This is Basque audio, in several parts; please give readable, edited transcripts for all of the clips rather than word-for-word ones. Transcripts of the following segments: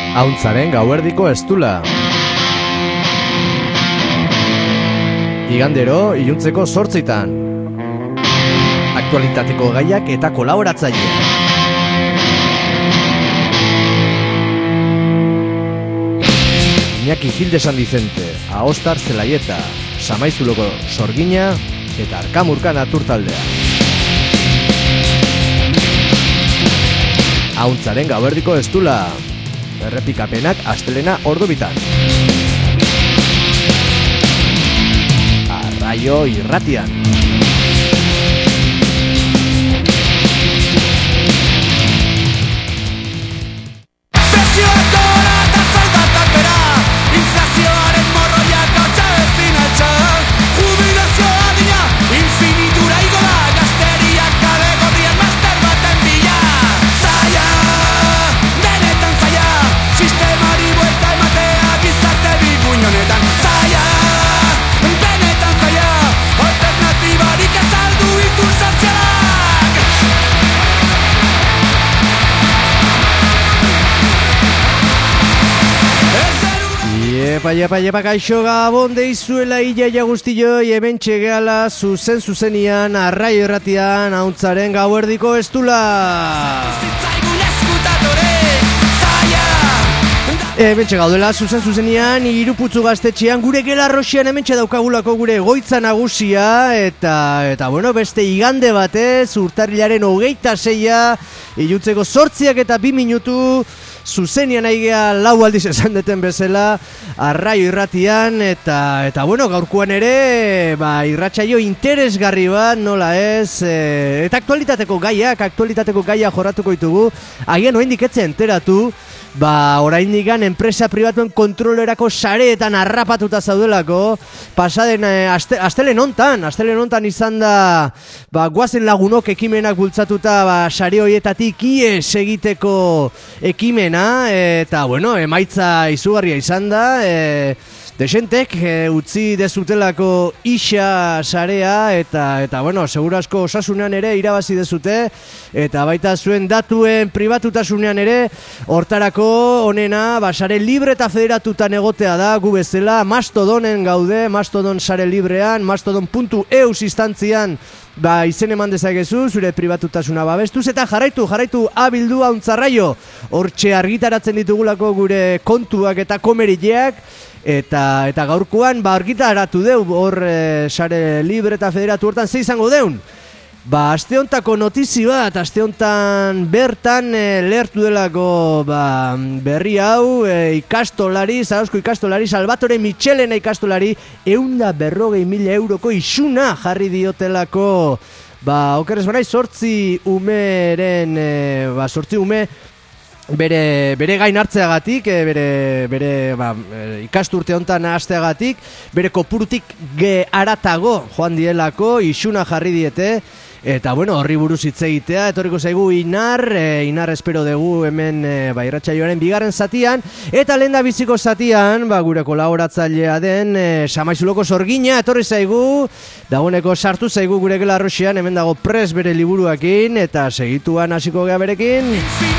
Ahuntzaren gauerdiko estula. Igandero, iluntzeko 8:00. Aktualitateko gaiak eta kolaboratzaile. Iñaki Gilde San Vicente, Aostar Zelaieta, Samaizuloko Sorgina eta Arkamurka Naturtaldea. Ahuntzaren gauerdiko estula. Errepikapenak astelena ordubitan. Arraio irratian. Epa, kaixo gabon deizuela iaia guztioi, hemen txegeala zuzenian, arraio erratian, ahuntzaren gauerdiko estula. Hemen txegaudela zuzenian, iruputzu gaztetxean, gure gelarroxian hemen txedaukagulako gure goitza nagusia, eta bueno, beste igande batez, urtarrilaren 26, iluntzeko 8 eta 2 minutu, zuzenian aigea 4 aldiz esan deten bezala, arraio irratian, eta bueno, gaurkoan ere, irratsaio interesgarri bat, nola ez, eta aktualitateko gaia jorratuko ditugu, agian oraindik ez enteratu, oraindik enpresa pribatuen kontrolerako sareetan harrapatuta zaudelako, pasaden astelen hontan izan da, goazen lagunok ekimenak bultzatuta, sare horietatik ies egiteko ekimena, eta bueno, emaitza izugarria izan da, desentek utzi dezutelako isa sarea, eta bueno, seguru asko osasunean ere irabazi dezute, eta baita zuen datuen pribatutasunean ere, hortarako onena, sare libre eta federatutan egotea da, gu bezala, Mastodonen gaude, Mastodon sare librean, mastodon.eu instantzian, izen eman dezakezu, zure pribatutasuna babestuz, eta jarraitu abildu ahuntzarraio, hortxe argitaratzen ditugulako gure kontuak eta komerileak, eta gaurkoan argitaratu deu, hor sare libre eta federatu hortan ze izango deun. Aste hontako notizi bat, aste hontan bertan lehertu delako berri hau, Zarauzko ikastolari, Salvatore Michelena ikastolari, 140.000 euroko isuna jarri diotelako, okeres banaiz, 8 umeren, 8 ume, bere gain hartzeagatik, bere ikasturte hontan hasteagatik, bere kopurutik haratago joan dielako, isuna jarri diete, eta bueno, horri buruz hitz egitea, etorriko zaigu Inar espero dugu hemen irratsaioaren bigarren zatian, eta lehen biziko zatian, gure kolaboratzailea den Samaizuloko Sorgina, etorri zaigu, dagoeneko sartu zaigu gure gelarroxian, hemen dago pres bere liburuakin, eta segituan hasiko gea berekin.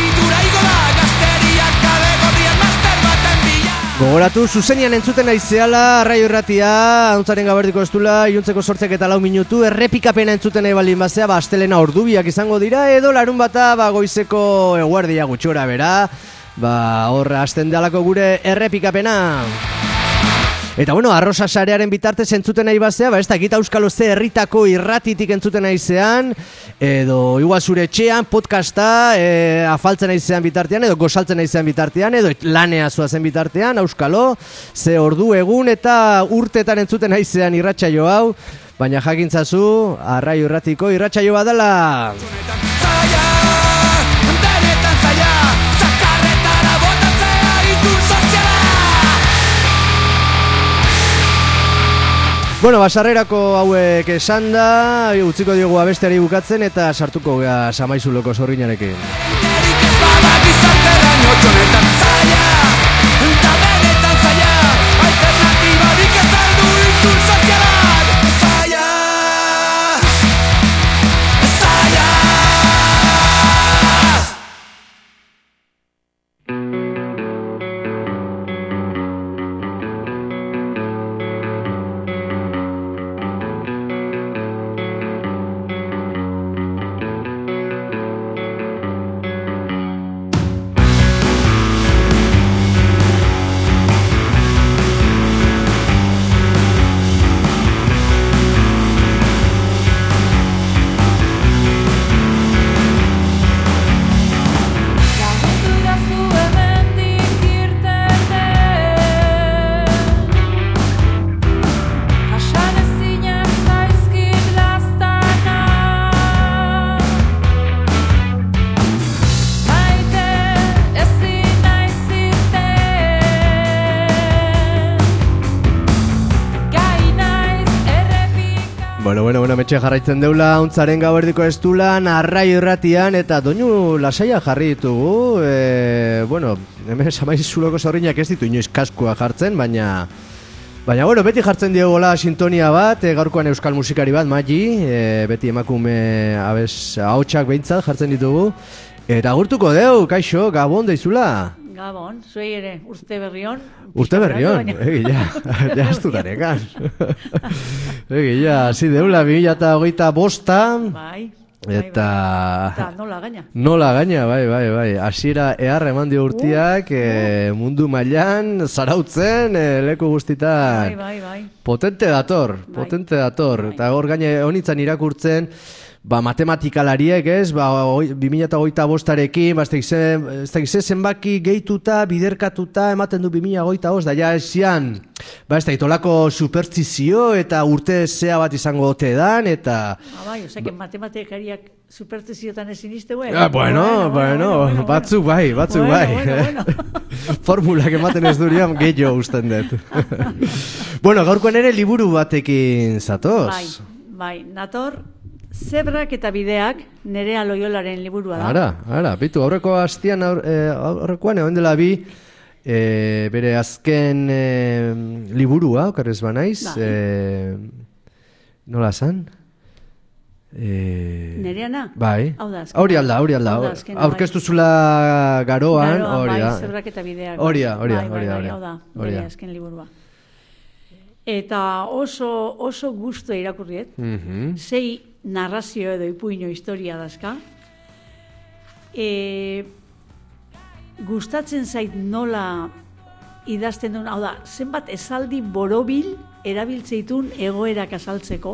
Gogoratu, zuzenian entzuten aizeala, arraio irratia, ahuntzaren gauerdiko estula, iluntzeko 8 eta 4 minutu, errepikapena entzuten nahi baldin bazea, astelena ordubiak izango dira, edo larun bata, goizeko eguerdia gutxora bera, hor hasten dalako gure errepikapena. Eta bueno, arrosa sarearen bitartez entzuten nahi bazea, ez da gita euskalo ze herritako irratitik entzuten naizean, edo igual zure etxean, podcasta, afaltzen naizean bitartean, edo gosaltzen naizean bitartean, edo lanea zoazen bitartean, euskalo, ze ordu egun eta urtetan entzuten naizean irratsaio hau, baina jakintzazu, arraio irratiko irratsaio badala. Bueno, sarrerako hauek esan da, utziko diogu abesteari bukatzen eta sartuko gea Samaizuloko Sorginarekin. Bueno, metxe jarraitzen deula, untzaren gauerdiko estulan, arraio irratian, eta doinu lasaia jarri ditugu, hemen samaiz zuloko zorriñak ez ditu inoiz kaskua jartzen, baina, beti jartzen diogola sintonia bat, gaurkoan euskal musikari bat, Magi, beti emakume ahotsak behintzat jartzen ditugu, eta agurtuko deu, kaixo, Gabon deizula. Gabon, zuei ere, urte berrion. Urte berrion, egila, jaztutarekan. Egila, hasi deula, 2025. Bai. Eta nola gaina. Bai. Hasiera eman dio urtiak, mundu mailan zarautzen, leku guztitan. Bai. Potente dator. Eta hor gaine honitzan irakurtzen, matematikalariek, 2025arekin, ez dakize zenbaki gehituta, biderkatuta, ematen du 2025, da ja esian, ez daitolako superstizio eta urte zea bat izango ote dan, eta... Bai, osake matematikariak superstiziotan ezin iztegue. Bueno, batzuk bai. Formulak ematen ez durian gehiago usten dut. Gaurkoan ere liburu batekin zatoz. Bai, nator... Zebrak eta bideak, Nerea Loiolaren liburua da. Ara, bitu, aurrekoan egon dela bi, bere azken liburua, okarrez banaiz, nola zan? Nereana? Bai, hori alda, aurkeztu zula garoan, hori da. Bai, Zebrak eta bideak. Hori da, bere azken liburua. Eta oso gustu irakurriet, sei narrazio edo ipuino historia dazka. Gustatzen zait nola idazten duen, hau da, zenbat esaldi borobil erabiltzeitun egoerak azaltzeko.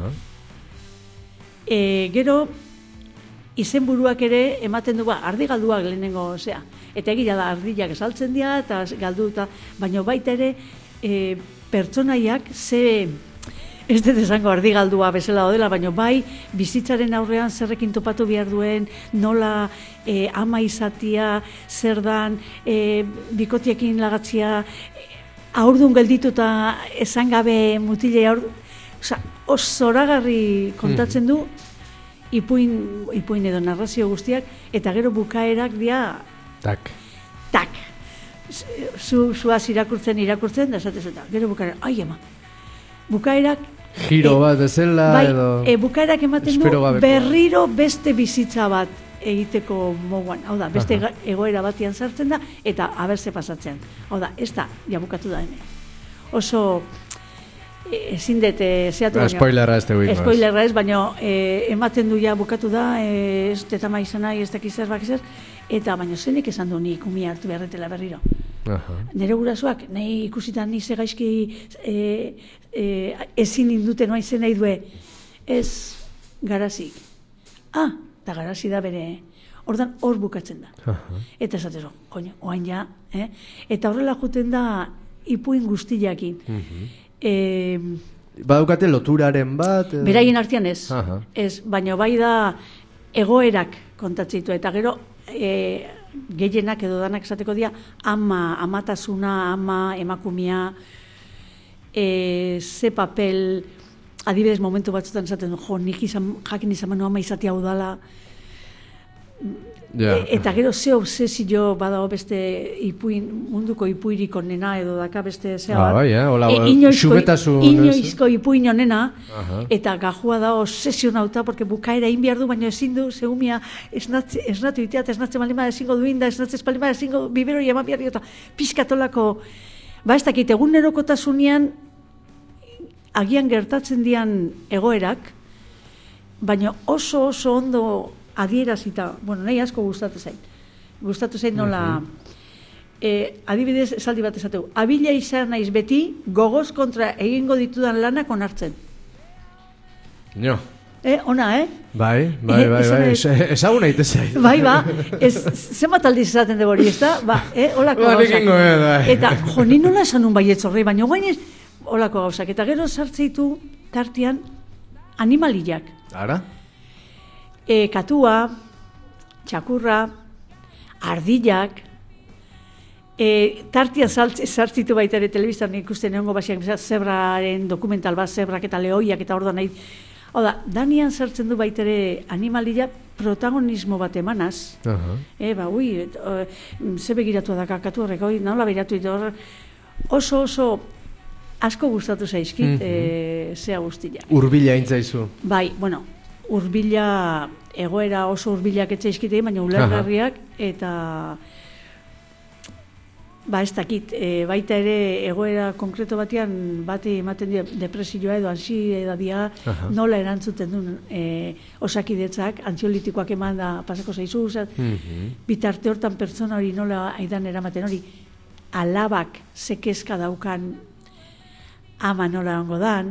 Gero, izenburuak ere ematen du, ardigalduak lehenengo, eta egia da, ardiak esaltzen dira, eta galduta, baina baita ere, pertsonaiak ez dut esango ardigaldua bezala dela, baina bai bizitzaren aurrean zerrekin topatu behar duen, nola ama izatia, zer dan, bikotiekin lagatzia, aurdun geldituta esan gabe mutilei zoragarri kontatzen du, ipuin edo narrazio guztiak, eta gero bukaerak dira... Tak. Zuaz irakurtzen, da esatez eta, gero bukaerak, bukaerak... Giro bat bezala edo... bukaerak ematen du berriro beste bizitza bat egiteko moguan. Hau da, beste egoera batian sartzen da, eta abertze pasatzen. Hau da, ez da, jabukatu da hene. Oso, ezin dut, zehatu baino... Spoilerra ez teguik. Spoilerra ez, baina ematen du ja bukatu da, ez tetama izan nahi, ez dakizer bakizer, eta baina zenik esan du nik umia hartu beharretela berriro. Nere gurasoak, nahi ikusitan ni ze gaizki ezin induten oain zen nahi due, ez garazik. Eta garazi da bere, ordan hor bukatzen da. Eta esatezo, oain ja, eta horrela juten da ipuin guztiakin. Badukate loturaren bat? Beraien artean ez, baina bai da egoerak kontatzitu, eta gero gehienak edo danak esateko dira amatasuna, emakumea, ze papel, adibidez momentu batzutan esaten, nik jakin izan manu ama izatea udala, eta gero ze obsesio badago beste munduko ipuirik onena edo daka beste zea bat, inoizko ipuin onena, eta gajua da obsesionauta, porque bukaera egin behar du, baina ezin du, zegumia esnatu iteat, esnatzen balima ezingo duinda, esnatzen espalima ezingo biberoi eman behar diota, pizkatolako, ez dakit, egunerokotasunean agian gertatzen dian egoerak, baina oso ondo adierazita, nahi asko gustatu zait nola, adibidez esaldi bat esateu, abila izan naiz beti, gogoz kontra egingo ditudan lanak onartzen. Jo. Ona, Bai, ezagun nahi tezai. Bai, zenbat aldiz esaten de hori, ez da? Olako gauzak. Eta, ni nola esan nun baietz horrei, baina guain ez, olako gauzak. Eta gero sartzeitu tartian animaliak. Ara? Katua, txakurra, ardillak, tartia sartzitu baita ere telebistan ikusten egongo basiak, zebraren dokumental bat, zebrak eta lehoiak eta orda nahi Oda, Danian sartzen du baitere animalia protagonismo bat emanaz. Ze begiratu da kakatu horrek, nola begiratu ditu oso asko gustatu zaizkit, zea guztia. Urbila intzaizu. Bai, bueno, urbila, egoera oso urbilak etzaizkite, baina ulergarriak, eta ez dakit, baita ere egoera konkreto batean bati ematen dira depresioa edo antsiedadia nola erantzuten duen osakidetzak, antziolitikoak eman da pasako zaizu, bitarte hortan pertsona hori nola aidan eramaten hori, alabak zekezka daukan ama nola ongo dan,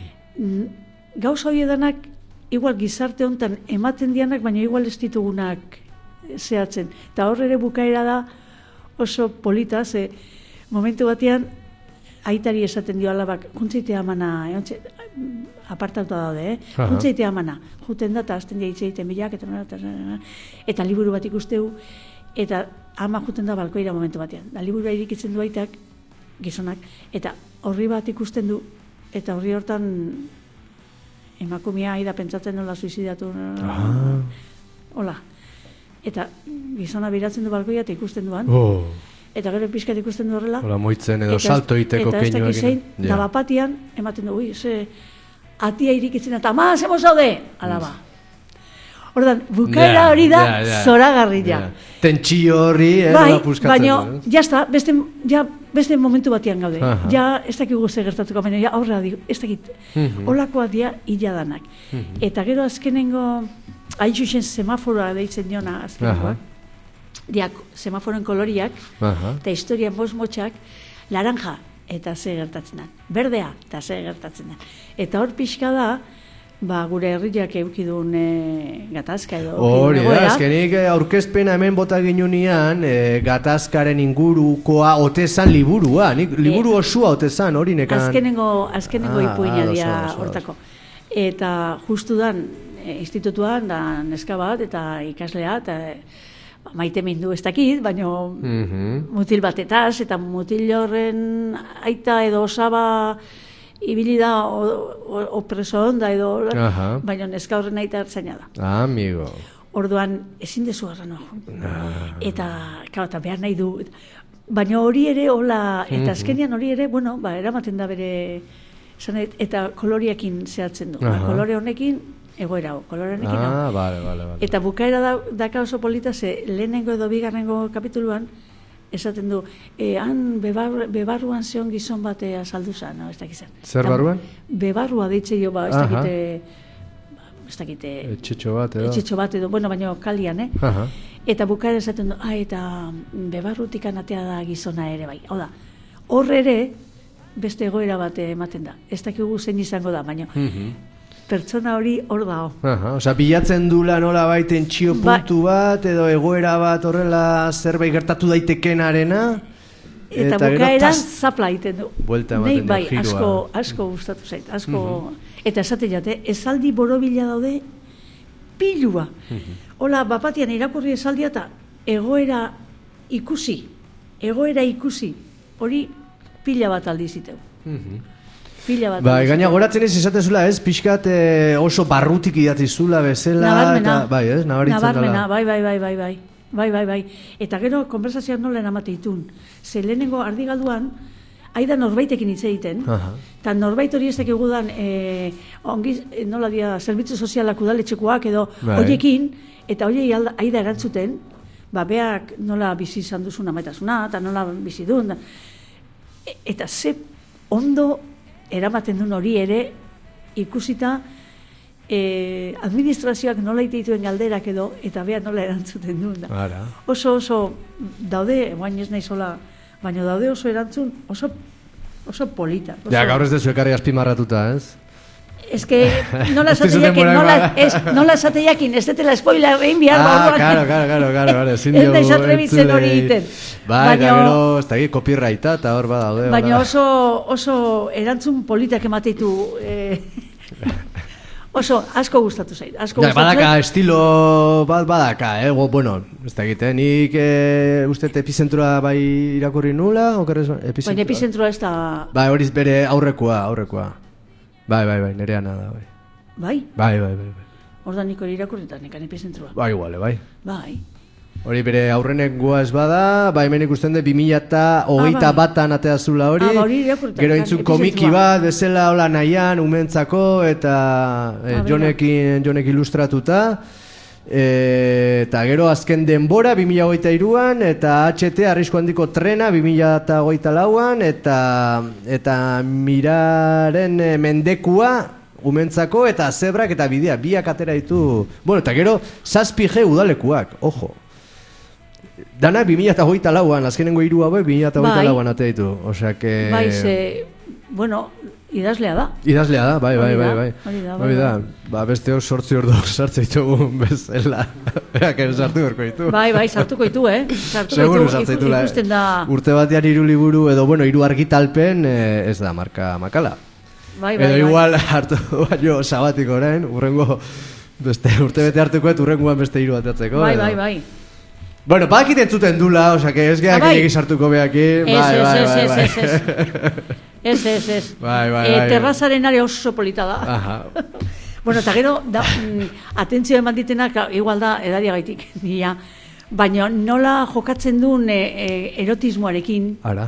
gauza hori edanak igual gizarte honetan ematen dianak, baina igual ez ditugunak zehatzen, eta hor ere bukaera da oso polita, ze momentu batean aitari esaten dio alabak, juntzeitea amana, apartatuta daude, juntzeitea amana, juten da, eta azten jaitze egiten bilak, eta liburu bat ikusteu, eta ama juten da balkoira momentu batean. Da liburua irikitzen du aitak, gizonak, eta horri bat ikusten du, eta horri hortan emakumea aida pentsatzen nola suizidatu, hola. Eta gizona biratzen du balkoia eta ikusten duan. Eta gero pixkat ikusten du horrela. Hola, moitzen edo salto iteko keinoak. Eta ez dakizein, da bapatian, ematen du, ze atia irikitzen eta, ma, zemo zaude! Alaba. Ordan, bukaera hori da zoragarria. Tentsio horri, puskatzen. Baina, jazta, beste momentu batean gaude. Ja, ez dakik guzti gertatuko, baina aurra ez dakit. Olakoa dia hiladanak. Eta gero azkenengo, hain zuzen semaforoa deitzen diona azkenengoak, diak semaforen koloriak, eta historian motxak, laranja, eta ze gertatzen da. Berdea, eta ze gertatzen da. Eta hor pixka da, gure herriak eukidun gatazka edo. Hori da, azkenik aurkezpena hemen bota ginunean, gatazkaren ingurukoa otezan liburua, liburu osua otezan, hori nekan. Azkenengo ipuina dia hortako. Eta justu dan, institutuan, da neska bat, eta ikaslea, eta maite mindu ez dakit, baina mutil batetaz, eta mutil horren aita edo osaba ibili da opreso onda edo, baina neska horren aita ertzaina da. Amigo. Orduan, ezin dezu garranoa jo. Eta behar nahi du. Baina hori ere, eta azkenian hori ere, eramaten da bere, eta koloriakin zehatzen du. Kolore honekin, egoera, kolore honekin. Vale. Eta bukaera daka oso polita, ze lehenengo edo bigarrengo kapituluan, esaten du, han bebarruan zeon gizon batea azaldu zan, ez dakizan. Zer barruan? Bebarrua deitze jo, ez dakite... Etxetxo bat edo. Baina kalian, Eta bukaera esaten du, eta bebarrutik anatea da gizona ere bai. Hau da, hor ere, beste egoera bat ematen da. Ez dakigu zein izango da, baina... Pertsona hori hor dao. Osa, bilatzen dula nola baiten txio puntu bat, edo egoera bat horrela zerbait gertatu daitekenarena. Eta bukaeran zapla egiten du. Buelta ematen du jirua. Asko gustatu zait. Eta esate jate, esaldi borobila daude pilua. Hola, bapatian irakurri esaldia eta egoera ikusi. Hori pila bat aldiziteu. Gaina goratzen ez izatezula ez, pixkat oso barrutik idatzizula bezala. Nabarmena, bai. Eta gero, konversazioak nola eramate ditun. Ze lehenengo ardigalduan, aida norbaitekin hitz egiten, eta norbait hori ez dakigu dan, nola dia, zerbitzu sozialak udaletxekoak edo horiekin, eta horiei aida erantzuten, beak nola bizi izan duzun amaitasuna, eta nola bizi duen. Eta ze ondo eramaten duen hori ere ikusita administrazioak nola dituen galderak edo eta bea nola erantzuten duen da. Oso daude, guain ez nahi zola, baina daude oso erantzun oso polita. Gaur ez dezu ekarri azpimarratuta, ez? Ez que nola esate jakin, ez detela spoiler egin behar. Claro. Ez da izatrebitzen hori egiten. Gero, ez da egin copyrighta eta hor badaude. Baina oso erantzun politak emateitu oso asko gustatu zait. Badaka, estilo bat badaka, bueno, ez da egiten. Nik uste epizentrua bai irakurri nula? Baina epizentrua ez da... Hori bere aurrekoa. Bai, nereana da, bai. Bai? Bai. Ordan nik hori irakurretan, nekan epizentrua. Bai, iguale, bai. Bai. Hori bere aurrenek goaz bada, hemen ikusten dut 2021an atea zula hori. Gero entzun komiki bat, bezala hola nahian, umentzako, eta Jonek ilustratuta. Eta gero azken denbora 2023an, eta HT Arrisku Handiko Trena 2024an, eta Miraren Mendekua umentzako, eta Zebrak eta Bidea, biak atera ditu. Bueno, eta gero 7G udalekuak, ojo. Dana 2024an, azkenengo 3 hauek 2024an ate ditu. Osea que bai, bueno, idazlea da. Idazlea da, bai. Hori da. Ba, besteok 8 ordu sartzen ditugu bezala. Berak ere sartu berko ditu. Bai, sartuko ditu, Seguro sartzen ditu. Ikusten da urte batean 3 liburu edo 3 argitalpen ez da marka makala. Bai. Edo igual hartu baino sabatiko orain, urrengo beste urtebete hartukoet urrengoan beste 3 bateatzeko. Bai. Bueno, badakit entzuten dula, oza, que ez gehiak egin sartuko behaki. Ez. Bai. Terrazaren are oso polita da. Aha. Bueno, eta gero, atentzio eman ditenak, igual da, edariagaitik, baina nola jokatzen duen erotismoarekin. Ara.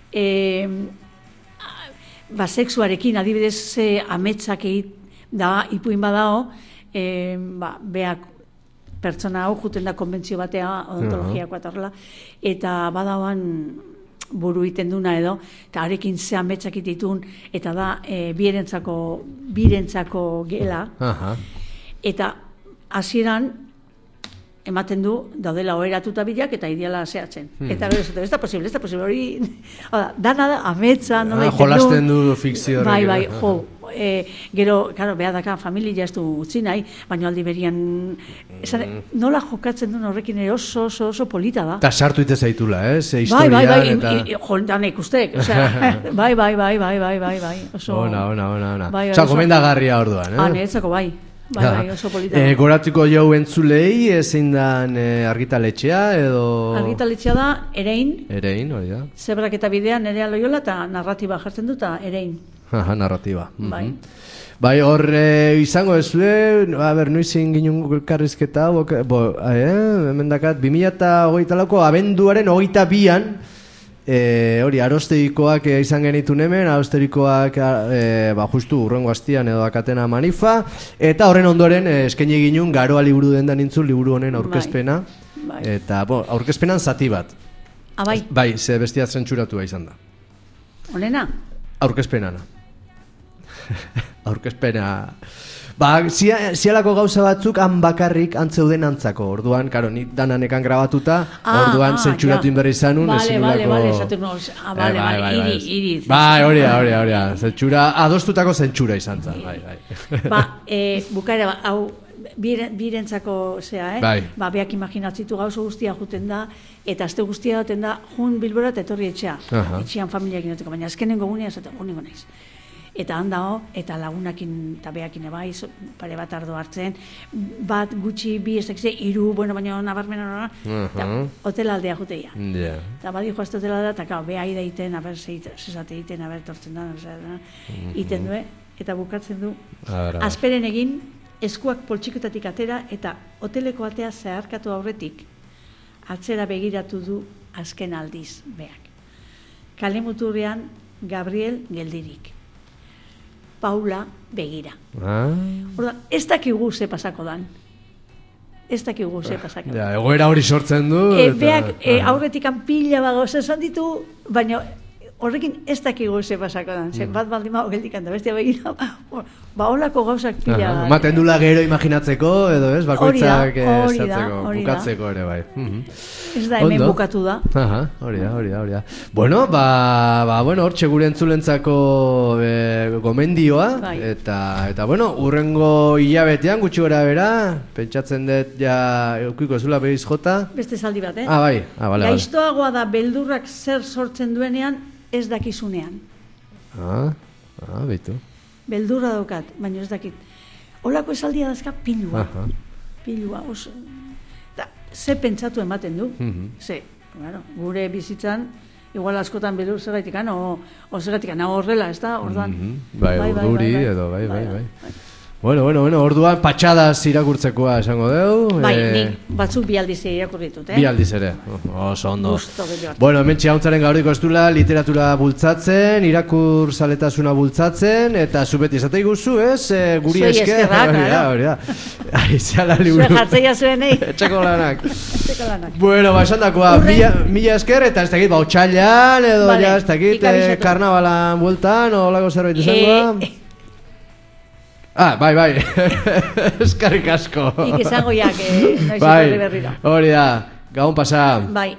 Sexuarekin, adibidez, ametsak da, ipuin badao, beak, pertsona hau juten da konbentzio batea odontologiakoa eta horrela, eta badauan buru iten duna edo, eta harekin ze ametsak ditun, eta da birentzako gela, eta hasieran ematen du daudela oheratuta bideak eta ideala zehatzen. Eta gero ez da posible, hori dana da ametsa, nola iten du. Jolasten du fikzio horrek. Bai, gero, claro, beha daka familia ez du utzi nahi, baina aldi berian nola jokatzen duen horrekin ere oso polita da. Eta sartu ite zaitula, historian. Bai, jontan ikustek. Bai. Ona. Osa, gomendagarria orduan, Neretzako bai, oso polita. Goratiko jau entzulei, ezin dan argitaletxea, edo... Argitaletxea da, Erein, hori da. Zebrak eta Bidea, Nerea Loiola, eta narratiba jartzen dut, Erein. Narratiba. Bai. Bai, hor izango ezue, nuizin ginen elkarrizketa, hemen dakat, 2024ko abenduaren 22an, hori, Arostegikoak izan genitun hemen, Arostegikoak justu urrengo astian edo akatena manifa, eta horren ondoren eskaini ginen Garoa liburu dendan nintzun, liburu honen aurkezpena, eta aurkezpenan zati bat. Bai? Bai, ze bestia zentsuratua izan da. Honena? Aurkezpenana. Aurkezpena. Zialako gauza batzuk han bakarrik antzeuden antzako. Orduan, karo, nik dananekan grabatuta, orduan zentzuratu inberri izanun. Bai, hori. Zentzura, adostutako zentzura izan zen. Bukaera, hau, birentzako zea, beak imaginatzitu gauzo guztia juten da, eta azte guztia daten da, jun Bilbora eta etorri etxea. Etxean familiak inateko, baina azkenengo gunea zaten, gunengo naiz. Eta handao, eta lagunakin eta behakin ebai, pare bat ardo hartzen, bat gutxi, bi estekze, 3, baina nabarmena, eta hotela aldea juteia. Eta badi joazte hotela da, eta beha ideiten, zezate egiten, tortzen da, iten du, eta bukatzen du. Azperen egin, eskuak poltsiketatik atera, eta hoteleko atea zeharkatu aurretik, atzera begiratu du azken aldiz beak. Kale muturrean, Gabriel geldirik. Paula begira. Orduan, ez dakigu ze pasako dan. Egoera hori sortzen du. Beak aurretik pila bago zesan ditu, baina horrekin ez dakigu ze pasako dan. Bat baldin mago geldikan da bestia begira. Holako gauzak pila. Maten dula gero imaginatzeko, edo ez, bakoitzak esatzeko, bukatzeko ere bai. Ez da, hemen bukatu da. Hori da. Bueno, hortxe gure entzulentzako gomendioa, eta bueno, urrengo hilabetean gutxi gora bera, pentsatzen dut ja eukiko zula behiz jota. Beste zaldi bat, Bai. Gaiztoagoa da beldurrak zer sortzen duenean, ez dakizunean. Beitu. Beldurra daukat, baina ez dakit. Olako esaldia dazka pilua. Pilua, oso. Ze pentsatu ematen du. Gure bizitzan, igual askotan beldur zergaitik, o zergaitik, horrela, ez da? Bai, urduri edo, bai. Bueno, orduan patxadaz irakurtzekoa esango deu. Bai, nik batzuk bi aldiz irakurritut, Bi aldiz ere, oso ondo. Gusto gero. Bueno, hemen txauntzaren gauriko estula literatura bultzatzen, irakur zaletasuna bultzatzen, eta zubeti esatei guzu, ez? Guri esker. Hori da. Aizeala liburu. Zue jartzeia zuenei. Etxeko lanak. Bueno, esan dakoa, mila esker, eta ez dakit, otxailan, edo ja, ez dakit, karnabalan bueltan, o lago zerbait izangoa. Bai. Eskarrik asko. Nik izango jak, noiz berriro. Hori da, gabon pasa. Bai.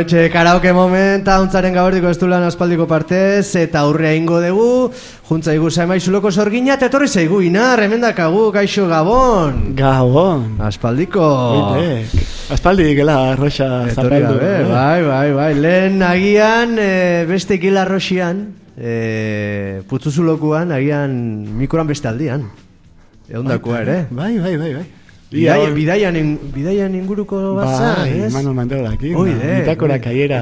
hementxe karaoke momenta, untzaren gaberdiko ez dulan aspaldiko partez, eta aurrea ingo dugu, juntza igu zaemaizuloko sorgina, eta etorri zaigu, Inar, hemen dakagu, gaixo Gabon. Gabon. Aspaldiko. Aspaldik, gela, arroxa zapaldu. Bai, lehen agian, beste gela arroxian, putzuzulokuan, agian mikoran beste aldian. Egundakoa ere. Bai. Bidaian inguruko baza, ez? Manuel Mandelakin. Bitakora kaiera.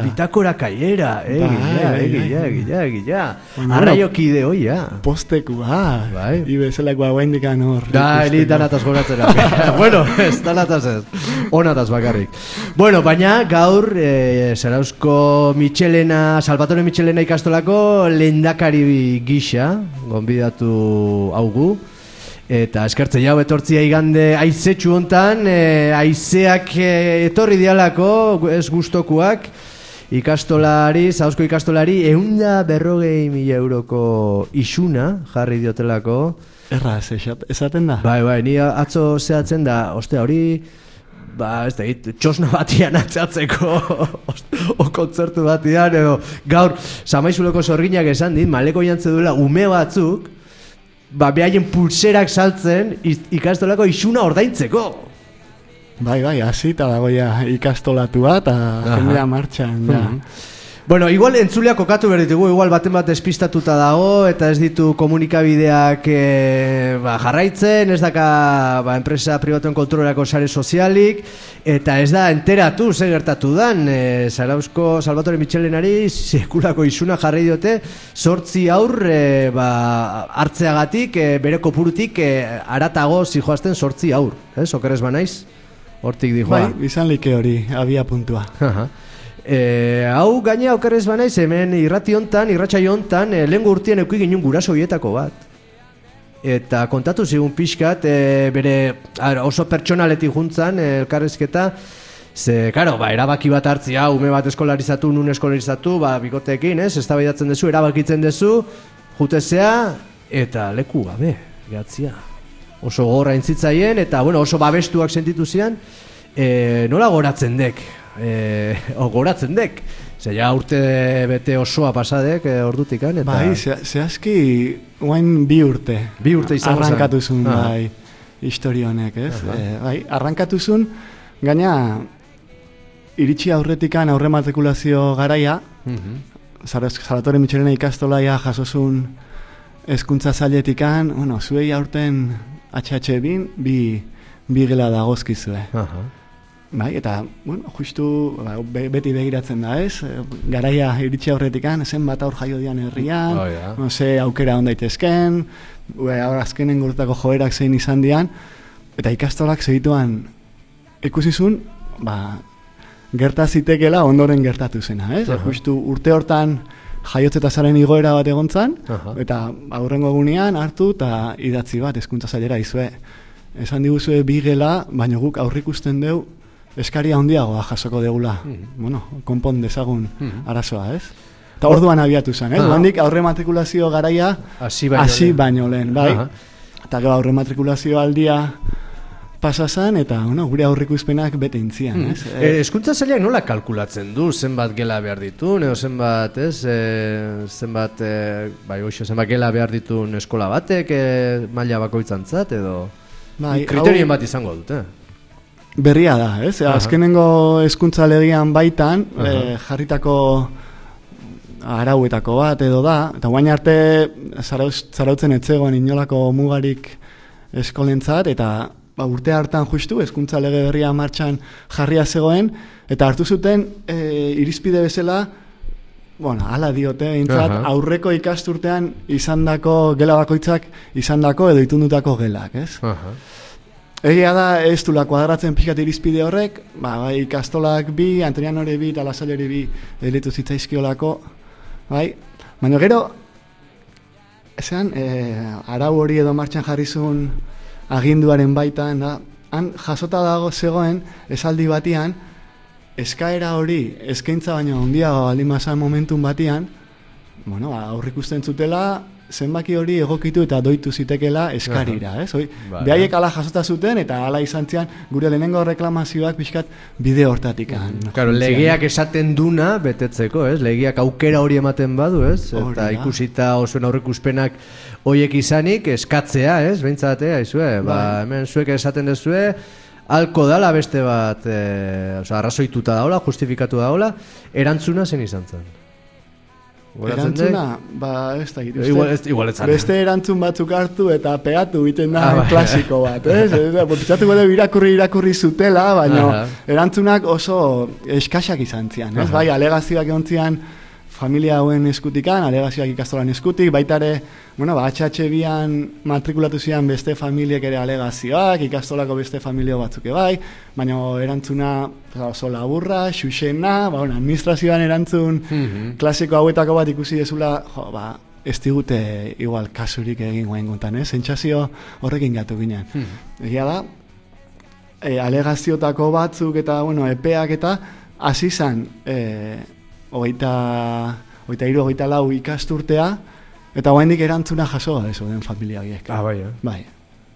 Egia. Arraiokide, oia. Postekua. Ibezelakoa guaindikan hor. Eli danataz goratzera. Bueno, ez, danataz ez. Onataz bakarrik. Bueno, baina gaur, Zarauzko Salvatore Michelena ikastolako lehendakari gisa, gonbidatu haugu. Eta eskertze jau etortzia igande aizetxu hontan, aizeak etorri dialako, ez gustokuak, Zarauzko ikastolari 140.000 euroko isuna jarri diotelako. Erra, esaten da? Bai, ni atzo zehatzen da, ostea hori, ez da, txosna batian atzatzeko, o kontzertu batian, edo gaur, Zamaizuloko sorginak esan dit, maleko jantze duela ume batzuk, behaien pulserak saltzen ikastolako isuna ordaintzeko. Bai, hasi eta dagoia ikastolatua eta jendea martxan. Bueno, igual entzuleak kokatu behar ditugu, igual baten bat despistatuta dago, eta ez ditu komunikabideak jarraitzen, ez daka enpresa pribatuen kontrolerako sare sozialik, eta ez da enteratu, ze gertatu dan, Zarauzko Salvatore Michelenari sekulako isuna jarri diote, 8 aur hartzeagatik, bere kopurutik, aratago zijoazten 8 aur, okerrez banaiz, hortik dijoa. Bai, izan like hori, abia puntua. Hau gaina okerrez banaiz, hemen irratsaio hontan, lehengo urtien euki ginen guraso hietako bat. Eta kontatu zigun pixkat, bere oso pertsonaletik juntzan, elkarrezketa, ze, karo, erabaki bat hartzia, ume bat eskolarizatu, nun eskolarizatu, bikoteekin, eztabaidatzen dezu, erabakitzen dezu, jutezea, eta leku gabe, gehatzia. Oso gorra entzitzaien, eta oso babestuak sentitu zian, nola goratzen dek? Goratzen dek, ze ja urte bete osoa pasadek ordutikan, eta... Bai, zehazki guain bi urte izango zen arrankatuzun, bai, historionek, ez? Bai, arrankatuzun, gaina iritsi aurretikan aurre matrikulazio garaia, Salvatore Michelena ikastolaia jasozun hezkuntza zailetikan, zuei aurten HH bi gela dagozkizue. Bai, eta, justu beti begiratzen da, ez? Garaia iritsi aurretikan, zenbat aur jaio dian herrian, aukera ondaitezken, azkenen gurtako joerak zein izan dian, eta ikastolak segituan ikusizun, gertazitekela ondoren gertatu zena, ez? Justu urte hortan jaiotze eta zaren igoera bat egontzan, eta aurrengo egunean hartu eta idatzi bat hezkuntza zailera izue. Esan diguzue bi gela, baina guk aurrikusten deu eskaria handiagoa jasoko degula. Konpon dezagun arazoa, ez? Eta orduan abiatu zen, ez? Handik aurre matrikulazio garaia hasi baino lehen, bai? Eta gero aurre matrikulazio aldia pasa zen, eta gure aurrikuzpenak bete intzian, ez? Hezkuntza zailak nola kalkulatzen du? Zenbat gela behar ditun, edo zenbat, ez? Zenbat gela behar ditun eskola batek, maila bakoitzantzat, edo... Kriterien bat izango dute. Berria da, ez? Azkenengo hezkuntza legean baitan, jarritako arauetako bat edo da, eta guain arte zarautzen etzegoen inolako mugarik eskolentzat, eta urte hartan justu hezkuntza lege berria martxan jarria zegoen, eta hartu zuten irizpide bezala, hala diote, aurreko ikasturtean izandako gela bakoitzak izandako edo itundutako gelak, ez? Egia da, ez dula kuadratzen pixkat irizpide horrek, ikastolak bi, Antrianore bi eta Lasailere bi delitu zitzaizkiolako, baina gero, ezean, arau hori edo martxan jarrizun aginduaren baitan, han jasota dago zegoen, esaldi batian, eskaera hori eskaintza baino handiago aldimazan momentun batian, aurrikusten zutela zenbaki hori egokitu eta doitu zitekela eskarira, ez? Behaiek ala jasota zuten eta ala izan zian gure lehenengo reklamazioak pixkat bide hortatik. Claro, legeak esaten duna betetzeko, ez? Legeak aukera hori ematen badu, ez? Eta ikusita osoen aurreikuspenak horiek izanik eskatzea, ez? Behintzate, aizue, hemen zuek esaten dezue, halko dala beste bat, arrazoituta daola, justifikatu daola, erantzuna zen izan zen. Erantzuna, ez da igual beste erantzun batzuk hartu eta pegatu biten da klasiko bat, ez? Pitzatu gode irakurri zutela, baina erantzunak oso eskaxak izan zian, ez? Bai, alegazioak egon zian familia hauen eskutikan, alegazioak ikastolan eskutik, baitare, HH2an matrikulatu zian beste familiek ere alegazioak, ikastolako beste familio batzuk bai, baina erantzuna oso laburra, xuxena, administrazioan erantzun klasiko hauetako bat ikusi dezula, ez digute igual kasurik egin guain gontan, sentsazio horrekin gatu ginen. Egia da, alegaziotako batzuk eta, epeak eta hasi zan, 23-24 ikasturtea, eta oraindik erantzuna jaso da den familia horiek. Bai.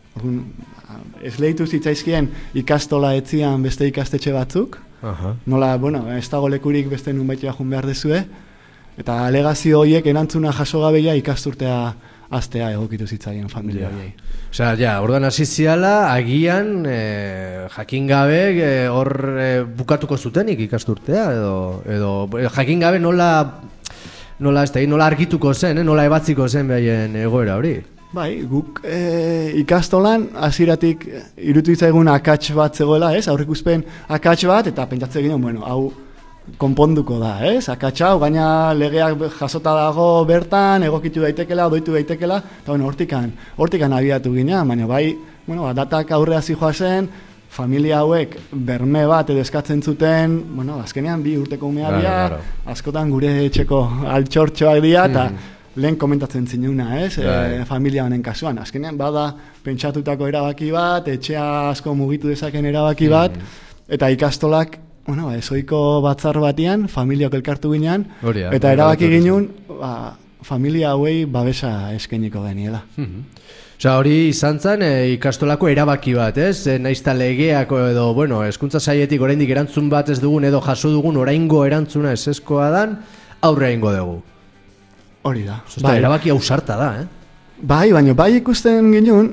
Ez lehitu zitzaizkien ikastola etzian beste ikastetxe batzuk, nola, ez dago lekurik beste nunbaitea jun behar dezue, eta alegazio horiek erantzuna jaso gabeia ikasturtea aztea egokitu zitzaien familia horiei. Ordan hasi ziala, agian jakin gabe hor bukatuko zutenik ikasturtea, edo jakin gabe nola argituko zen, nola ebatziko zen behaien egoera hori. Bai, guk ikastolan hasieratik irutu itzaigun akats bat zegoela, aurrikuspen akats bat, eta pentsatzen ginen, hau konponduko da, akats hau, gaina legeak jasota dago bertan, egokitu daitekela, doitu daitekela, eta hortikan abiatu ginean, baina bai, datak aurrea zijoa zen, familia hauek berme bat edo eskatzen zuten, azkenean 2 urteko umea dira, askotan gure etxeko altxortxoak dira, eta lehen komentatzen zinuna, familia honen kasuan. Azkenean bada pentsatutako erabaki bat, etxea asko mugitu dezaken erabaki bat, eta ikastolak ezoiko batzar batian, familiak elkartu ginean, eta erabaki ginen, familia hauei babesa eskainiko geniela. Hori izan zen ikastolako erabaki bat, ez? Naizta legeak edo, hezkuntza sailetik oraindik erantzun bat ez dugun edo jaso dugun oraingo erantzuna ezeskoa dan, aurre egingo dugu. Hori da. Erabaki ausarta da, Bai, baina bai ikusten ginen,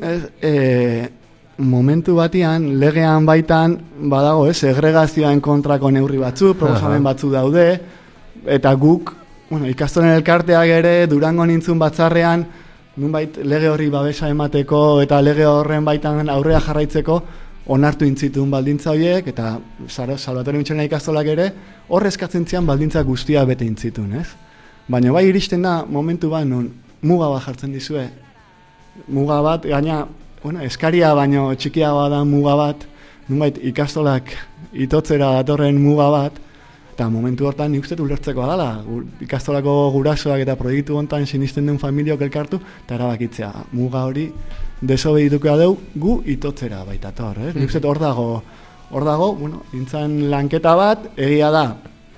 momentu batian, legean baitan, badago, segregazioen kontrako neurri batzu, proposamen batzu daude, eta guk, ikastolen elkarteak ere, Durango nintzun batzarrean, nunbait lege horri babesa emateko, eta lege horren baitan aurrea jarraitzeko, onartu intzitun baldintza horiek, eta Salvatore Mitxelena ikastolak ere, hor eskatzen zian baldintza guztia bete intzitun, ez? Baina bai iristen da, momentu bat, non muga bat jartzen dizue, muga bat, gaina, eskaria baino txikiagoa da muga bat, nunbait ikastolak itotzera datorren muga bat, eta momentu hortan nik uste ulertzeko adala, ikastolako gurasoak eta proiektu hontan sinisten den familiok elkartu, eta erabakitzea, muga hori desobedituko dugu gu itotzera baitator, nik uste hor dago, intzan lanketa bat, egia da,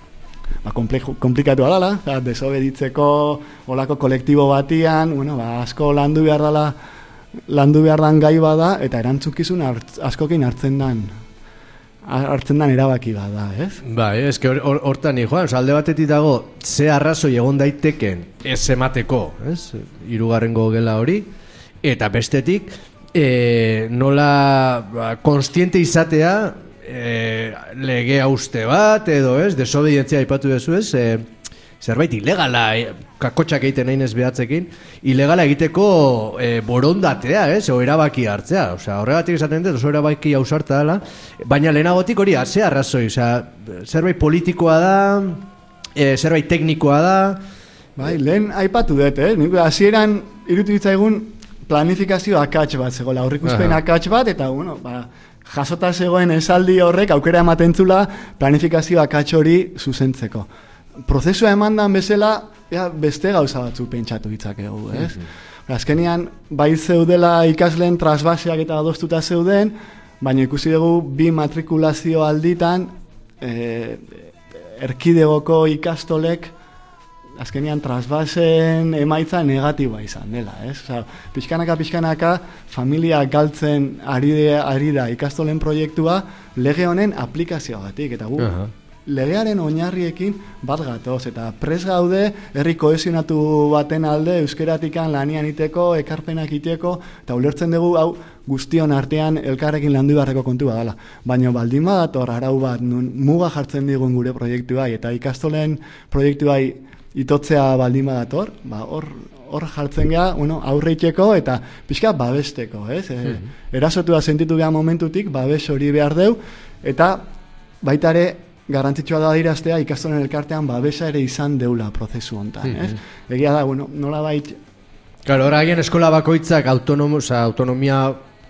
komplikatu adala, desobeditzeko olako kolektibo batian, asko landu behar dan gai bada, eta erantzukizun askokin hartzen dan erabaki bada, ez? Bai, eske hortan joan, alde batetik dago, ze arrazoi egon daiteken ez emateko, ez? 3. gela hori, eta bestetik, nola kontziente izatea legea uste bat, edo ez, desobedientzia aipatu dezu ez, zerbait ilegala, kakotxak egiten nahi ez behatzekin, ilegala egiteko borondatea, o erabaki hartzea, horregatik esaten dut, oso erabaki ausarta dela, baina lehenagotik hori, ze arrazoi, zerbait politikoa da, zerbait teknikoa da. Bai, lehen aipatu dut, hasieran irutu ditzaigun planifikazio akats bat, zegoela, aurrikuspen akats bat, eta, jasota zegoen esaldi horrek aukera ematen zula planifikazio akats hori zuzentzeko. Prozesua emandan bezala, beste gauza batzu pentsatu ditzakegu, ez? Azkenean, bai zeudela ikasleen trasbaseak eta adostuta zeuden, baina ikusi dugu 2 matrikulazio alditan erkidegoko ikastolek azkenian trasbasen emaitza negatiboa izan dela, ez? Osea, pixkanaka familia galtzen ari da ikastolen proiektua lege honen aplikazioagatik, eta gu legearen oinarriekin bat gatoz, eta pres gaude herri kohesionatu baten alde euskeratikan lanian iteko, ekarpenak iteko, eta ulertzen dugu hau guztion artean elkarrekin landu beharreko kontua dela. Baina baldin badator arau bat nun muga jartzen digun gure proiektuai, eta ikastolen proiektuai itotzea baldin badator, hor jartzen gea, aurreiteko eta pixka babesteko, ez? Erasotua sentitu gea momentutik, babes hori behar deu, eta baita ere garrantzitsua da diraztea ikastolen elkartean babesa ere izan deula prozesu hontan, ez? Egia da, nola bait... Claro, horagien eskola bakoitzak autonomia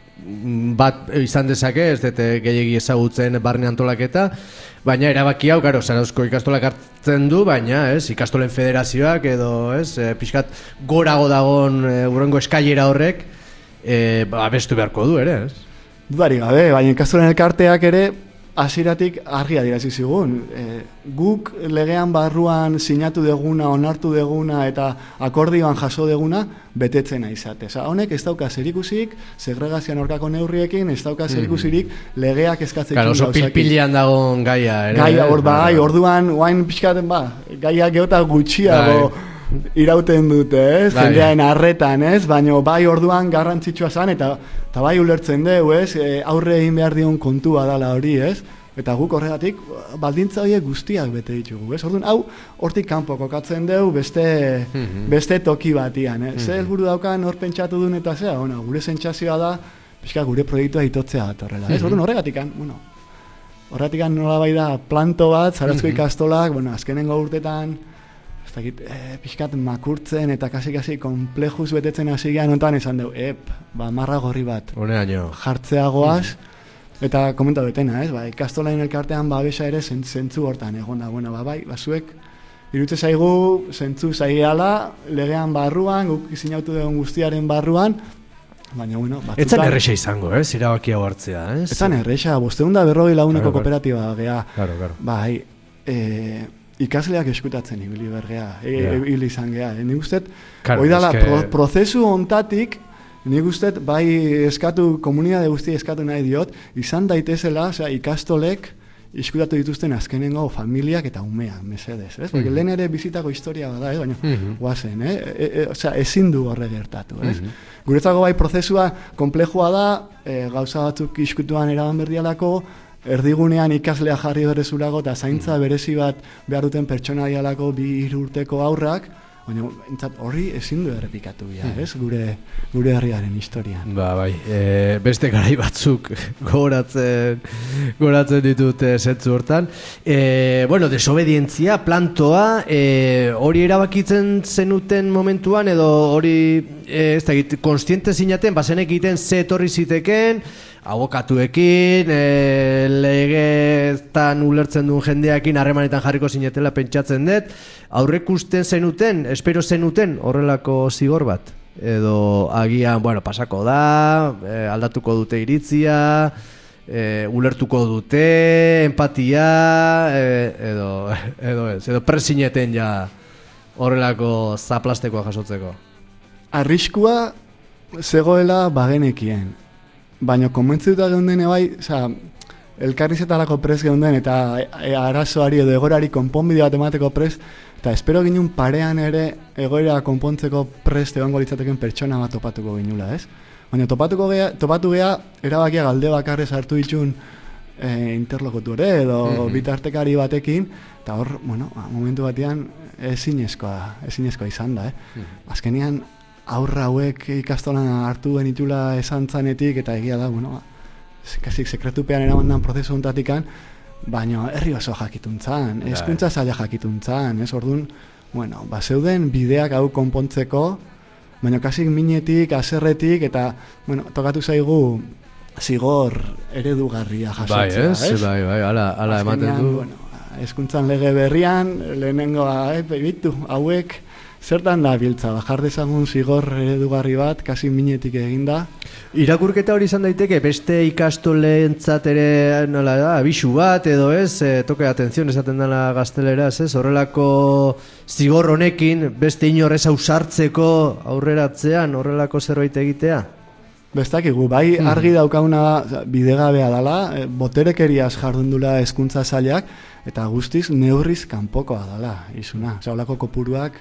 bat izan dezake, ez dute gehiagi ezagutzen barne antolaketa, baina erabaki hau, Zarauzko ikastolak hartzen du, baina ikastolen federazioak edo pixkat gorago dagon urrengo eskailera horrek abestu beharko du ere, ez? Dudari gabe, baina ikastolen elkarteak ere hasieratik argi adierazi zigun. Guk legean barruan sinatu deguna, onartu deguna eta akordioan jaso deguna betetzena izate. Honek ez dauka zerikusik, segregazioan aurkako neurriekin, ez dauka zerikusirik legeak eskatzen gauzak. Oso pilpilian dagoen gaia, ere? Gaia, orduan, oain pixkaten, gaia geota gutxiago irauten dute, ez? Jendearen arretan, ez? Baina bai orduan garrantzitsua zan, eta bai ulertzen dugu, ez? Aurre egin behar dion kontua dala hori, ez? Eta guk horregatik baldintza horiek guztiak bete ditugu, ez? Orduan, hau hortik kanpo kokatzen dugu beste toki batian, ez? Ze helburu daukan hor pentsatu duen eta zea, gure sentsazioa da, pixka gure proiektua itotzea bat horrela, ez? Orduan, horregatikan nola bai da planto bat, Zarauzko ikastolak, azkenengo urtetan pixkat makurtzen eta kasi komplejuz betetzen hasi gehan ontan esan dugu, marra gorri bat jartzeagoaz, eta komenta betena, ikastolain elkartean babesa ere zentzu hortan egon da, zuek irutze zaigu zentzu zaiala legean barruan, guk izinautu dugun guztiaren barruan, baina batzutan... Etzan erresa izango, irabaki hau hartzea, ez? Etzan erresa, 540 laguneko kooperatiba gea, ikasleak eskutatzen ibili bergea, ibili izan gea. Nik ustet, prozesu ontatik, nik ustet, bai eskatu, komunidade guzti eskatu nahi diot, izan daitezela, ikastolek eskutatu dituzten azkenengo familiak eta umeak, mesedez, ez? Porque lehen ere bizitako historia bada, baina guazen, ezin du horre gertatu, ez? Guretzako bai prozesua komplejua da, gauza batzuk iskutuan eraban berdialako, erdigunean ikaslea jarri berezulago eta zaintza berezi bat behar duten pertsonaialako 2 urteko aurrak, baina horri ezin du errepikatu ez, gure herriaren historian. Beste garai batzuk goratzen ditut zentzu hortan. Desobedientzia, plantoa, hori erabakitzen zenuten momentuan, edo hori, konstiente zinaten, bazenek egiten ze etorri ziteken, abokatuekin, legetan ulertzen duen jendeakin harremanetan jarriko zinetela pentsatzen dut, aurrekusten zenuten, espero zenuten horrelako zigor bat? Edo agian, pasako da, aldatuko dute iritzia, ulertuko dute, empatia, edo presineten ja horrelako zaplastekoa jasotzeko? Arriskua zegoela bagenekien. Baina konbentzituta geunden bai, elkarrizetarako prest geunden eta arazoari edo egorari konponbide bat emateko prest, eta espero ginen parean ere egoera konpontzeko prest egongo litzateken pertsona bat topatuko ginula, ez? Baina topatu gea erabakia galde bakarrez hartu ditun interlokutore edo bitartekari batekin, eta hor, momentu batean ezinezkoa izan da, Azkenian aurra hauek ikastolan hartu genitula esan zanetik, eta egia da, kasik sekretupean eramandan prozesu ontatikan, baina herri oso jakituntzan, hezkuntza zaila jakituntzan, ez orduan, zeuden bideak hau konpontzeko, baina kasik minetik, aserretik, eta, tokatu zaigu zigor eredugarria jasotzea, ez? Bai, hala ematen du. Hezkuntzan lege berrian, lehenengoa, bitu, hauek, zertan da biltza, jar dezagun zigor eredugarri bat, kasi minetik eginda. Irakurketa hori izan daiteke, beste ikastoleentzat ere nola da, abisu bat edo ez, toke atención esaten dela gazteleraz, ez? Horrelako zigor honekin, beste inorrez ausartzeko aurreratzean, horrelako zerbait egitea? Bestakigu, bai argi daukauna bidegabea dela, boterekeriaz jardundula hezkuntza sailak, eta guztiz neurriz kanpokoa dela, izuna. Zaulako kopuruak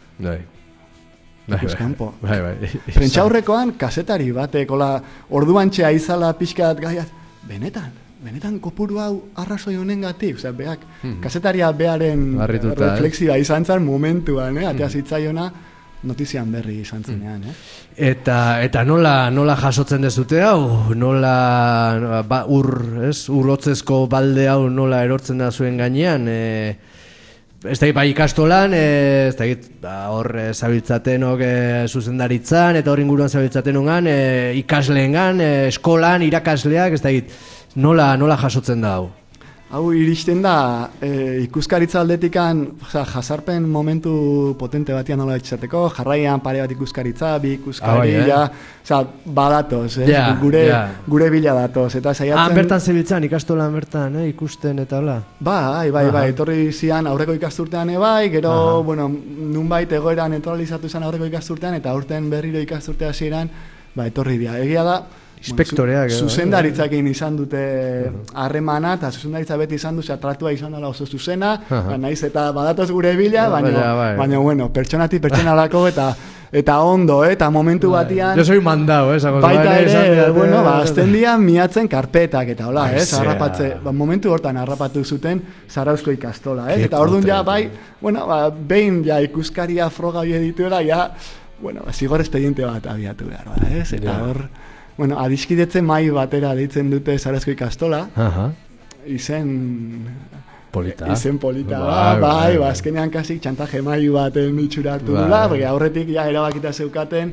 kanpo. Prentxaurrekoan kasetari batek, orduantxea izala pixkat gaiat, benetan kopuru hau arrazoi honengatik, beak, kasetaria bearen reflexioa izan zen momentuan, atea zitzaiona, notizian berri izan zenean, Eta nola jasotzen dezute hau? Nola urrotzezko balde hau nola erortzen da zuen gainean? Ez da bai ikastolan, ez da hor zabiltzatenok zuzendaritzan, eta hor inguruan zabiltzatenongan, ikasleengan, eskolan, irakasleak, ez da nola jasotzen da hau? Hau iristen da ikuskaritza aldetikan jasarpen momentu potente batian nola etxateko, jarraian pare bat ikuskaritza, bi ikuskari, badatoz, gure bila datoz. Bertan zebiltzan, ikastolan bertan, ikusten eta hola? Bai, etorri zian aurreko ikasturtean gero, nunbait egoera neutralizatu zen aurreko ikasturtean, eta aurten berriro ikasturtea hasieran, etorri dira. Egia da, inspektoreak zuzendaritzakin izan dute harremana, eta zuzendaritza beti izan du, tratua izan dela oso zuzena, naiz eta badatoz gure bila, baina, pertsonatik pertsonalako eta ondo, eta momentu batian... Yo soy mandao, baita ere, azten dian miatzen karpetak, eta hola, momentu hortan harrapatu zuten Zarauzko ikastola, eta orduan behin ikuskaria froga hori dituela, zigor expediente bat abiatu behar, eta hor... adiskidetzen mai batera deitzen dute Zarauzko ikastola, izen polita, azkenean kasik txantaje mai baten itxuratu dula, porque aurretik erabakita zeukaten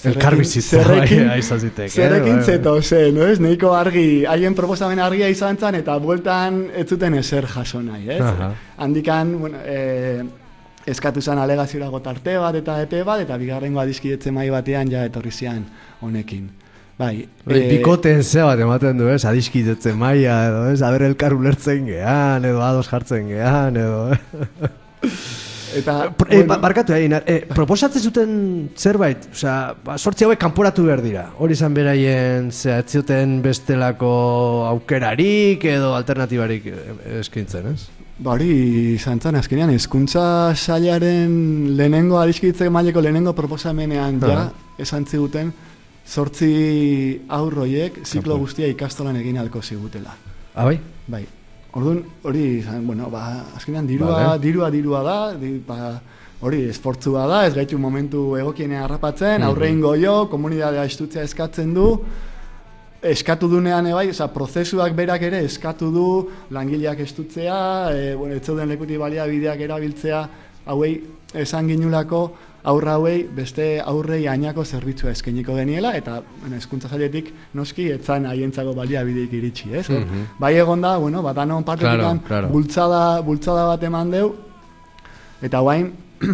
zerrekin zeto zen, nahiko argi, haien proposamen argia izan zen, eta bueltan ez zuten ezer jaso nahi, handikan, eskatu zen alegaziorako tarte bat eta epe bat, eta bigarrengo adiskidetzen mai batean etorri zian honekin. Bikoten zea bat ematen du, adiskidetzen maia edo, aber elkar ulertzen gehan edo ados jartzen gehan edo. Barkatu proposatzen zuten zerbait, sortzi hauek kanporatu behar dira, hori izan beraien zehatzioten bestelako aukerarik edo alternatibarik eskintzen, ez? Hori izan zen, azkenean, hezkuntza sailaren lehenengo adiskidetzen maileko lehenengo proposamenean esan ziguten, 8 aurroiek ziklo guztia ikastolan egin alko zigutela. Bai? Bai. Orduan, hori, azkenean dirua da, hori esfortzua da, ez gaitu momentu egokienean harrapatzen, aurrein goio, komunitatea estutzea eskatzen du, eskatu dunean prozesuak berak ere eskatu du, langileak estutzea, etzeuden lekuti baliabideak erabiltzea, hauei esan ginulako, aurra hauei beste aurrei ainako zerbitzua eskainiko geniela, eta hezkuntza sailetik noski etzan haientzako baliabideik iritsi, ez? Bai egon da, danon partetikan bultzada bat eman deu, eta guain,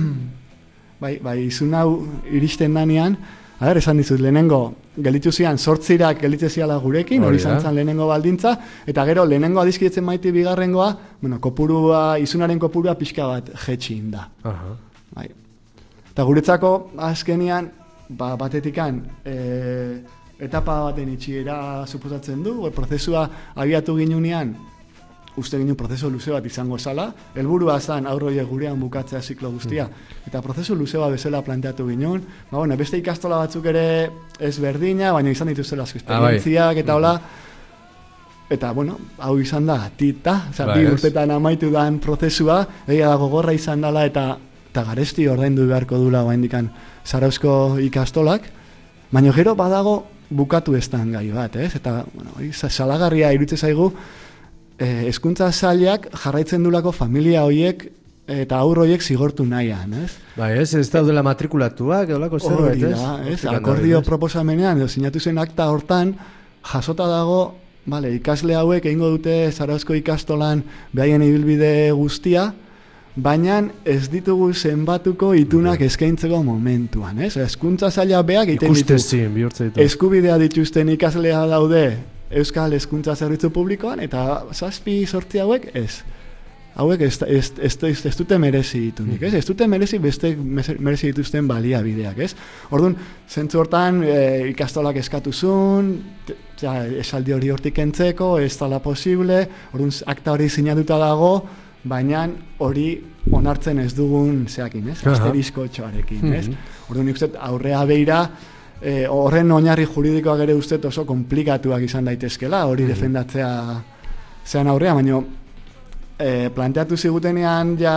izun hau iristen danean, esan dizut, lehenengo gelditu zian, 8 gelitze ziala gurekin, hori izan zen lehenengo baldintza, eta gero lehenengo adiskidetzen maiti bigarrengoa, izunaren kopurua pixka bat jetxin da. Eta guretzako azkenian batetikan etapa baten itxiera suposatzen du, prozesua abiatu ginunean, uste ginen prozesu luze bat izango zala, helburua zen aurroiek gurean bukatzea ziklo guztia, eta prozesu luze bat bezala planteatu ginen, beste ikastola batzuk ere ez berdina, baina izan dituzela esperientziak eta hola, eta hau izan da, bi urtetan amaitu dan prozesua, egia da gogorra izan dela eta garesti ordaindu beharko dula oraindikan Zarauzko ikastolak, baina gero badago bukatu estan gai bat, eta salagarria iruditzen zaigu hezkuntza sailak jarraitzen dulako familia hoiek eta aur hoiek zigortu nahian, ez? Ez daudela matrikulatuak, edolako zerbait, ez? Akordio proposamenean, edo sinatu zen akta hortan, jasota dago, ikasle hauek egingo dute Zarauzko ikastolan behaien ibilbide guztia, baina ez ditugu zenbatuko itunak eskaintzeko momentuan, ez? Hezkuntza saila beak egiten ditu. Eskubidea dituzten ikaslea daude Euskal Hezkuntza Zerbitzu Publikoan, eta 7-8 hauek ez. Hauek ez dute merezi ditunik, ez? Ez dute merezi dituzten baliabideak, ez? Orduan, zentzu hortan ikastolak eskatuzun, esaldi hori hortik entzeko, ez dala posible, orduan akta hori sinatuta dago, baina hori onartzen ez dugun zeakin, ez? Asterisko txoarekin, ez? Orduan, nik uste aurrea beira, horren oinarri juridikoak ere uste oso komplikatuak izan daitezkela, hori defendatzea zean aurrea, baina planteatu zigutenean ja,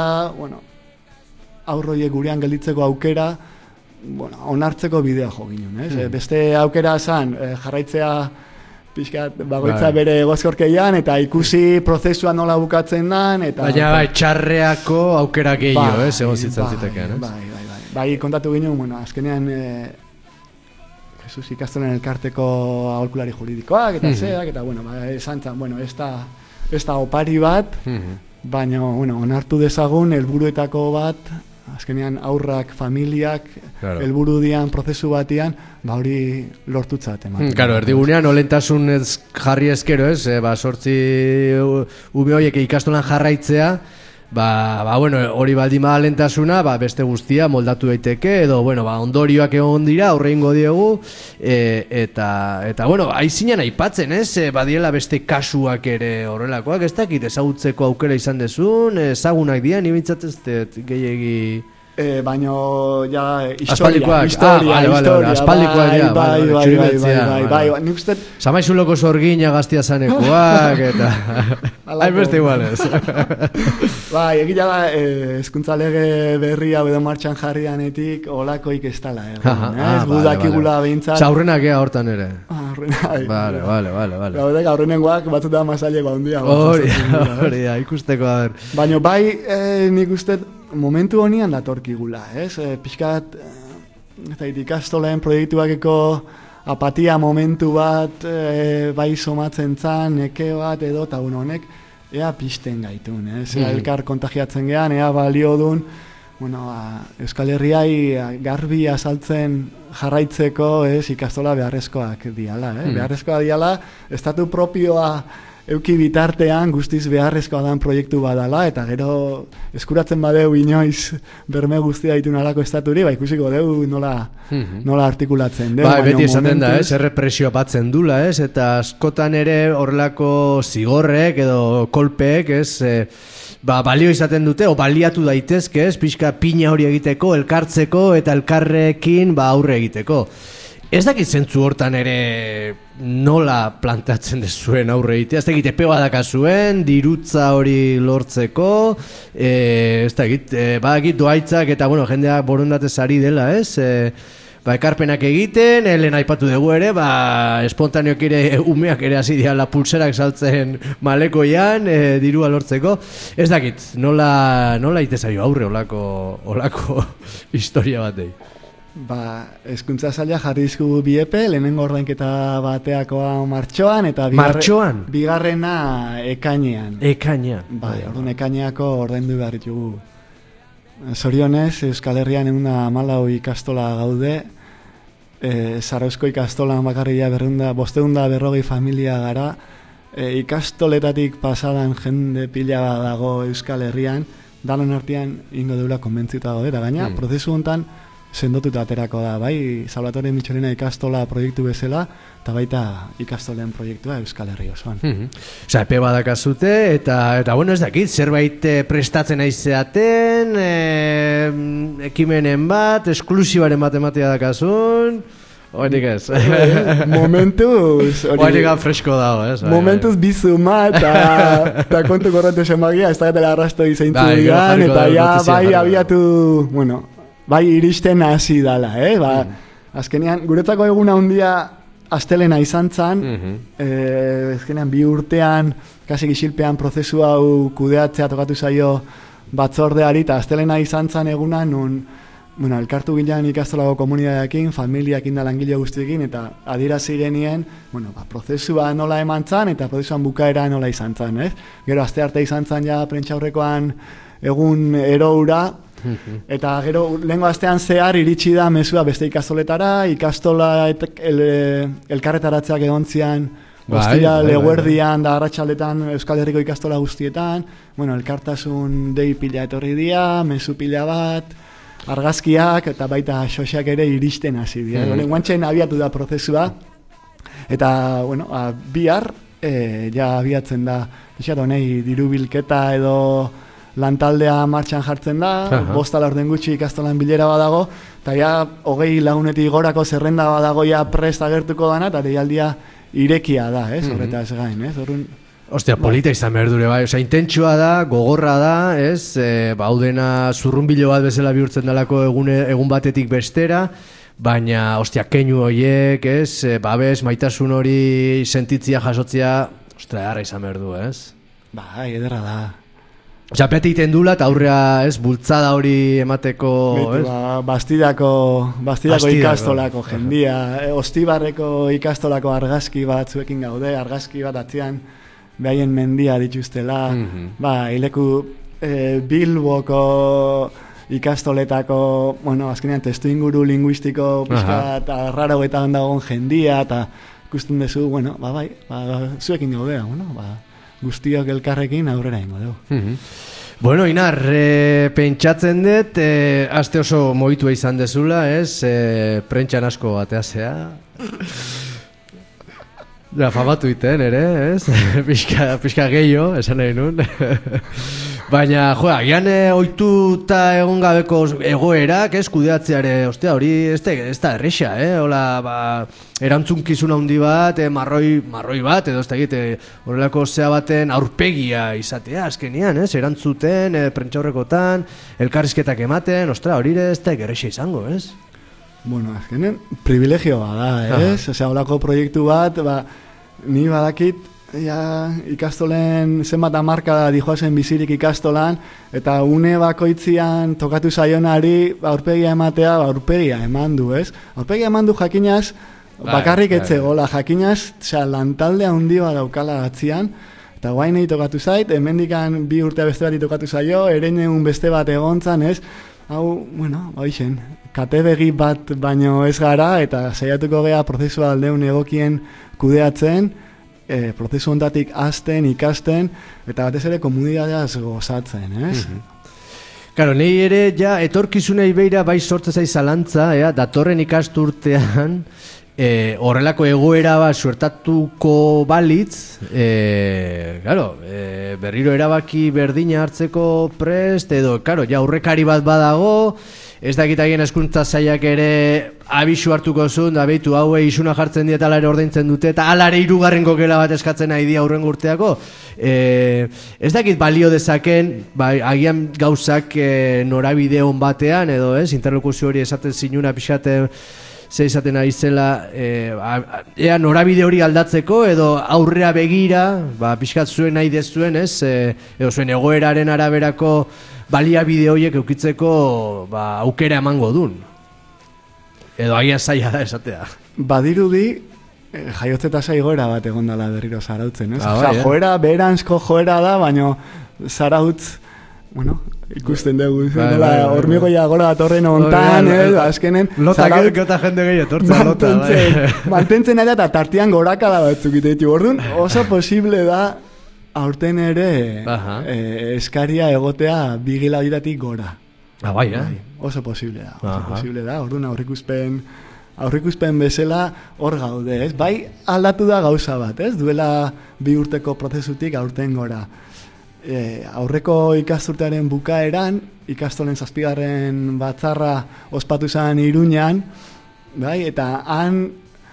aurroiek gurean gelditzeko aukera, onartzeko bidea jo ginen, ez? Beste aukera zan, jarraitzea pixkat bagoitza bere gozkorkeian, eta ikusi prozesua nola bukatzen dan, eta... Baina txarreako aukera gehiago, egon zitzen zitekean, ez? Bai, kontatu ginen, azkenean Jesus ikastolen elkarteko aholkulari juridikoak, eta zeak, eta, esan zan, ez da opari bat, baina, onartu dezagun helburuetako bat, azkenean aurrak, familiak, helburu dian, prozesu batian, hori lortutzat ematen. Claro, erdigunean, olentasun jarri eskero, ez? 8 ume horiek ikastolan jarraitzea, hori baldima lentasuna, beste guztia moldatu daiteke, edo, ondorioak egon dira, aurreingo diegu, eta aizinan aipatzen, ez? Badiela beste kasuak ere horrelakoak, ez dakit, ezagutzeko aukera izan dezun, ezagunak dian, ibintzat ez gehiagi... Baino, ja, historia, aspaldikoak, bai, nik uste... Samaizuloko sorgina gaztia zanekoak, eta... Hain beste igualez. Bai, egia da, hezkuntza lege berria edo martxan jarrianetik olakoik ez dala, ez gudakigula behintzat... Zaurrenak ea hortan ere. Vale. Gaudek, aurrenengoak batzuta mazaileko handia. Hori da, ikusteko, a ber. Baina, bai, nik uste... Momentu honian datorkigula, ez? Pixkat, ikastolen proiektuakeko apatia momentu bat, bai somatzen zan, neke bat edo, eta honek, ea pixten gaitun, ez? Elkar kontagiatzen gean, ea balio dun, Euskal Herriai garbi azaltzen jarraitzeko, ez? Ikastola beharrezkoak diala, beharrezkoa diala, estatu propioa euki bitartean guztiz beharrezkoa dan proiektu badala, eta gero eskuratzen badeu inoiz berme guztia ditun alako estaturi, ikusiko deu nola artikulatzen. Beti esaten da, errepresioa batzen dula, eta askotan ere horrelako zigorrek edo kolpeek, balio izaten dute, o baliatu daitezke, pixka pina hori egiteko, elkartzeko eta elkarrekin aurre egiteko. Ez dakit zentzu hortan ere nola plantatzen dezuen aurre egitea, ez dakit epe badakazuen, dirutza hori lortzeko, ez dakit, badakit doaitzak eta jendeak borondatez ari dela, ez? Ekarpenak egiten, lehen aipatu dugu ere, espontaneok ere umeak ere hasi diala pulserak saltzen malekoian, dirua lortzeko. Ez dakit, nola itezaio aurre olako historia batei. Hezkuntza saila jarri dizkigu bi epe, lehenengo ordainketa bateakoa martxoan, eta bigarrena ekainean. Orduan ekaineako ordaindu behar ditugu. Zorionez, Euskal Herrian 114 ikastola gaude, Zarauzko ikastolan bakarria 540 familia gara, ikastoletatik pasadan jende pila dago Euskal Herrian, danon artean ingo deula konbentzita gaude, eta gaina, prozesu hontan sendotuta aterako da, bai, Salvatore Michelena ikastola proiektu bezala, eta baita ikastolen proiektua Euskal Herri osoan. Epe badakazute, eta ez dakit, zerbait prestatzen aizeaten, ekimenen bat, esklusibaren matematia dakazun, oenik ez. Momentuz... Oenik fresko dago, ez? Momentuz bizuma, eta kontu korrente semagia, ez da gatela arrasto izaintzu digan, eta ja, bai, abiatu, bai iristen hasi dala, azkenean, guretzako eguna handia astelena izan zan, azkenean 2 urtean, kasi gisilpean prozesu hau kudeatzea tokatu zaio batzordeari, eta astelena izan zan eguna, nun, elkartu gilean ikastolako komunidadeakin, familiakin da langile guztiekin, eta adierazi genien, prozesua nola eman zan, eta prozesuan bukaera nola izan zan, Gero aste arte izan zan ja prentxaurrekoan egun eroura, eta gero lehengo astean zehar iritsi da mezua beste ikastoletara, ikastola elkarretaratzeak egontzian, ostira leguerdian da arratsaldetan Euskal Herriko ikastola guztietan, bueno, elkartasun dei pila etorri dira, mezu pila bat, argazkiak eta baita xoxak ere iristen hasi dira. Guantxen abiatu da prozesua, eta, bueno, bihar, ja abiatzen da, pixat honei dirubilketa edo lantaldea martxan jartzen da, 5 laurden gutxi ikastolan bilera badago, eta ja 20 lagunetik gorako zerrenda badago ja prest agertuko dana, eta deialdia irekia da, horretaz gain, Ostia, polita izan behar dure, bai, osea, intentsua da, gogorra da, hau dena zurrunbilo bat bezala bihurtzen dalako egun batetik bestera, baina, ostia, keinu horiek, babes, maitasun hori sentitzia, jasotzia, ostia, harra izan behar du, Bai, ederra da. Osea, beti iten dula, eta aurrea, bultzada hori emateko, Bastidako ikastolako jendia, Ostibarreko ikastolako argazki bat zuekin gaude, argazki bat atzian behaien mendia dituztela, ileku Bilboko ikastoletako, bueno, azkenean testu inguru linguistiko pixka eta raro eta ondagon jendia, eta ikusten dezu, bueno, zuekin gaudea, guztiok elkarrekin aurrera ingo dugu. Bueno, Inar, pentsatzen dut, aste oso moitua izan dezula, prentxan asko ateazea. Famatu iten, ere, pixka gehiago, esan nahi nun. Baina, agian ohituta egon gabeko egoerak, kudeatzeare, ostia, hori ez da erresa, hola, erantzunkizun handi bat, marroi bat, edo ez da egite, horrelako zea baten aurpegia izatea, azkenian, erantzuten, prentxaurrekotan, elkarrizketak ematen, ostra, hori ez da erresa izango, Bueno, azkenen, privilegioa da, Osea, holako proiektu bat, ni badakit, ikastolen zenbat hamarka da dijoazen bizirik ikastolan, eta une bakoitzian tokatu zaionari aurpegia ematea, aurpegia eman du, Aurpegia eman du jakinaz, bakarrik etzegola, jakinaz, lantalde handia daukala atzian, eta guain egin tokatu zait, hemendikan 2 urtea beste bat tokatu zaio, ereneun beste bat egontzan, hau, bueno, baixen, katebegi bat baino ez gara, eta saiatuko gea prozesua aldeun egokien kudeatzen, prozesu ondatik hasten, ikasten, eta batez ere komunitateaz gozatzen, Claro, nahi ere, ja, etorkizunei beira bai sortzen zaiz zalantza, datorren ikasturtean, horrelako egoera bat suertatuko balitz, claro, berriro erabaki berdina hartzeko prest, edo, claro, ja, aurrekari bat badago, ez dakitagien hezkuntza sailak ere abisu hartuko zuen, da behitu haue isuna jartzen diet alare ordaintzen dute, eta alare 3. gela bat eskatzen nahi di aurren urteako. Ez dakit balio dezaken, agian gauzak norabide hon batean, edo interlokuzio hori esaten zinuna pixate ze izaten ari zela, ea norabide hori aldatzeko, edo aurrea begira, pixkat zuen nahi dezuen, edo zuen egoeraren araberako baliabide horiek eukitzeko aukera emango dun. Edo agian zaila da esatea. Badirudi, jaiotze tasa igoera bat egondala berriro zarautzen, joera, beheranzko joera da, baina zarautz, bueno, ikusten dugu, hormigoia gora datorren ontan, azkenen... Lota jende gehi etortzen, lota. Mantentzen ari eta tartian gorakala batzuk ite orduan, oso posible da aurten ere eskaria egotea 2 gila horietatik gora. Oso posible da, orduan aurrikuspen bezala hor gaude, bai aldatu da gauza bat, duela 2 urteko prozesutik aurten gora. Aurreko ikasturtearen bukaeran, ikastolen 7. batzarra ospatu zen Iruñan, eta han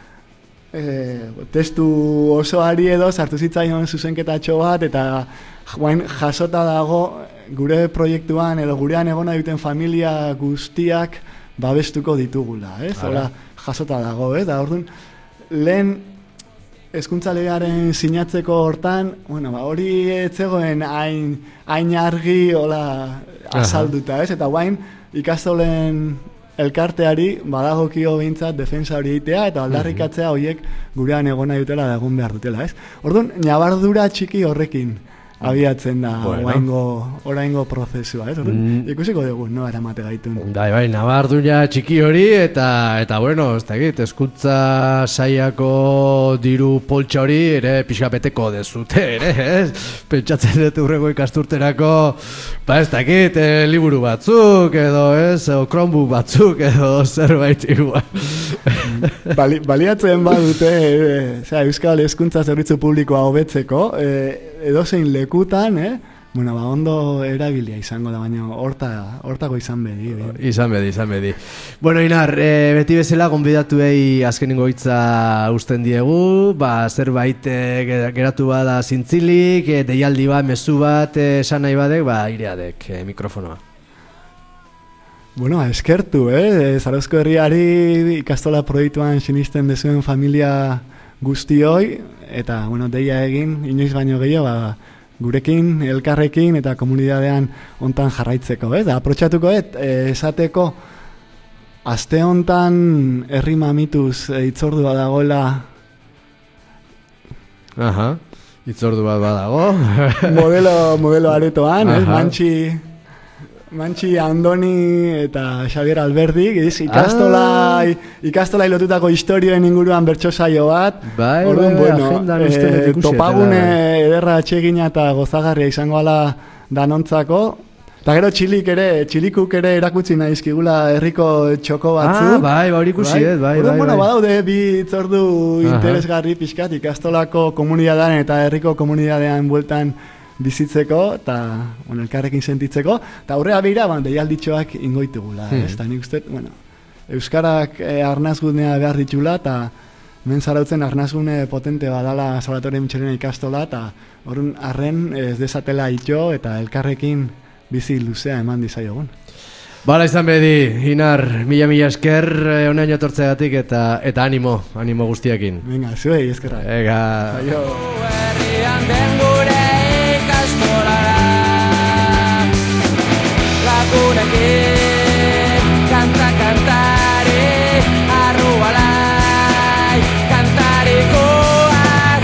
testu osoari edo sartu zitzaion zuzenketatxo bat, eta jasota dago gure proiektuan edo gurean egona duten familia guztiak babestuko ditugula, Hora jasota dago, da orduan lehen hezkuntza legearen sinatzeko hortan, hori etzegoen hain argi azalduta, eta guain ikastolen elkarteari badagokio behintzat defensa hori egitea eta aldarrikatzea horiek gurean egona dutela da egon behar dutela, Orduan, nabardura txiki horrekin abiatzen da oraingo prozesua, ez? Ikusiko dugu, no, eramate gaitun. Bai, nabarduña txiki hori, eta bueno, ez da egit, eskuntza saiako diru poltsa hori ere pixka beteko dezute, ere, ez? Pentsatzen dut urrego ikasturterako, ez da egit, liburu batzuk, edo, ez? O Chromebook batzuk, edo zerbait igual. Baliatzen badute, Euskal Hezkuntza Zerbitzu Publikoa hobetzeko, edozein lekutan, bueno, ondo erabilia izango da, baina hortako izan bedi. Izan bedi. Bueno, Inar, beti bezala gonbidatuei azkenengo hitza usten diegu, zerbait geratu bada zintzilik, deialdi bat, mezu bat, esan nahi badek, ireadek mikrofonoa. Bueno, eskertu, Zarauzko herriari ikastola proiektuan sinisten dezuen familia guztioi, eta, bueno, deia egin, inoiz baino gehiago, gurekin, elkarrekin, eta komunidadean hontan jarraitzeko, da, aprotxatuko, esateko, aste hontan herri mamituz itzordua dagoela. Aha, itzordu bat badago. modelo aretoan, Mantxi Andoni eta Xavier Alberdi, ikastola lotutako historioen inguruan bertso saio bat. Agendan uste ikusi. Topagune ederra atsegina eta gozagarria izango ala danontzako. Eta gero txilikuk ere erakutsi nahizkigula herriko txoko batzu. Hori ikusi, bai. Badaude bi itzordu interesgarri pixkat ikastolako komunidadean eta herriko komunidadean bueltan bizitzeko, eta elkarrekin sentitzeko, eta aurrea beira, deialditxoak ingoitugula, eta nik uste, Euskarak arnazgunea behar ditula, eta hemen Zarautzen arnazgune potente badala Salvatore Mitxelena ikastola, eta horren arren ez dezatela itxo, eta elkarrekin bizi luzea eman dizaiogun. Bala izan bedi, Inar, mila esker, honean jotortzegatik, eta animo guztiakin. Venga, zuei eskerra. Aio. Lagunekin kantari arrualai kantarikoak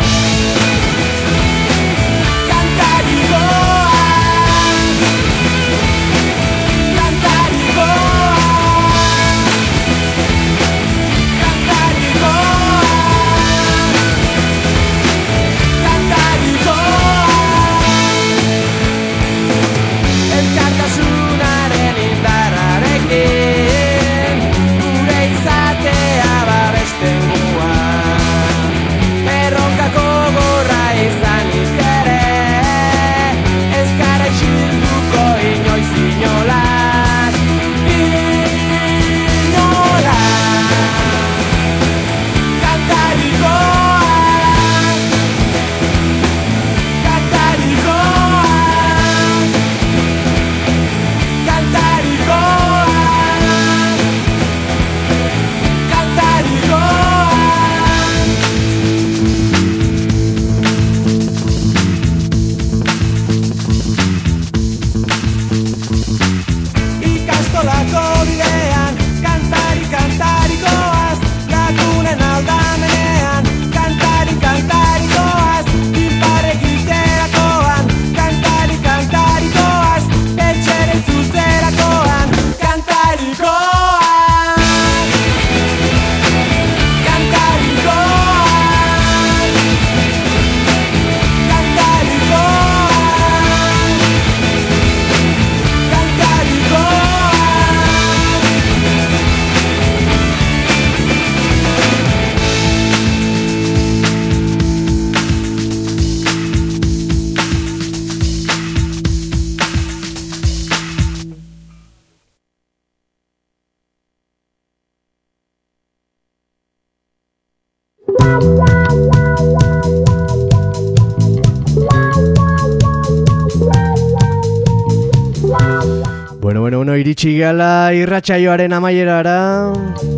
Bueno, iritsi gala irratsaioaren amaierara.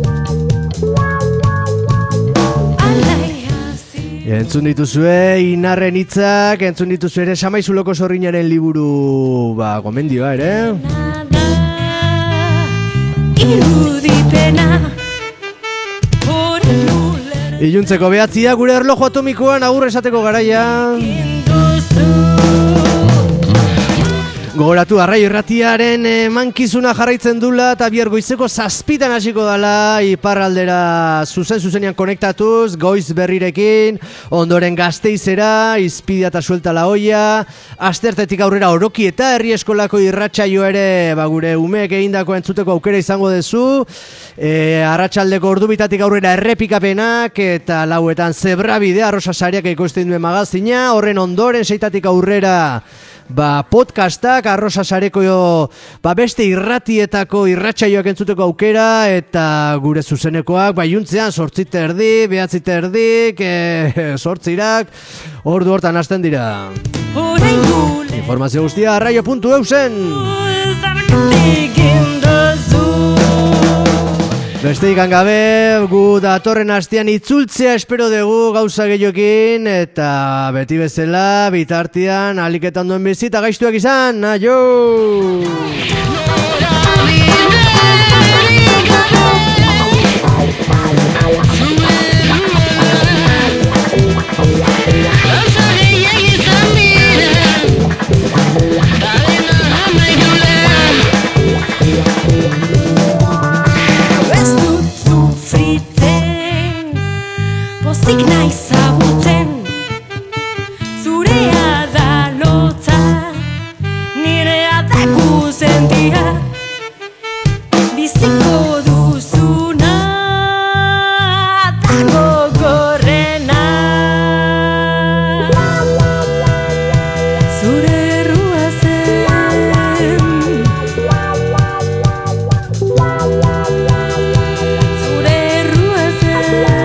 Entzun dituzue Inarren hitzak, entzun dituzue ere Samaizuloko Zorrinaren liburu gomendioa ere. Iluntzeko 9 gure erloju atomikoan agur esateko garaia. Gogoratu, Arraio Irratiaren mankizuna jarraitzen dula eta bihar goizeko 7:00 hasiko dala iparraldera zuzenean konektatuz, goiz berrirekin, ondoren Gasteizera, Izpidia eta Suelta la Olla, astertetik aurrera Oroki eta Herri Eskolako irratsaio ere gure umeek egindako entzuteko aukera izango duzu, arratsaldeko ordubitatik aurrera errepikapenak eta lauetan Zebrabide Arrosa Sariak ekoizten duen magazina, horren ondoren 6:00 aurrera podcastak, Arrosa Sareko beste irratietako irratsaioak entzuteko aukera eta gure zuzenekoak iluntzean 8:30, 9:30, 8:00 ordu hortan hasten dira. Informazio guztia arraio.eusen. Besteik gabe, gu datorren astean itzultzea espero dugu gauza gehiokin eta beti bezala bitartean aliketan duen bizita gaiztuak izan, aio! Pozik naiz zabutzen, zurea da lotza, nirea da guzentia, biziko duzuna da gogorrena. Zure errua zen, zure errua zen.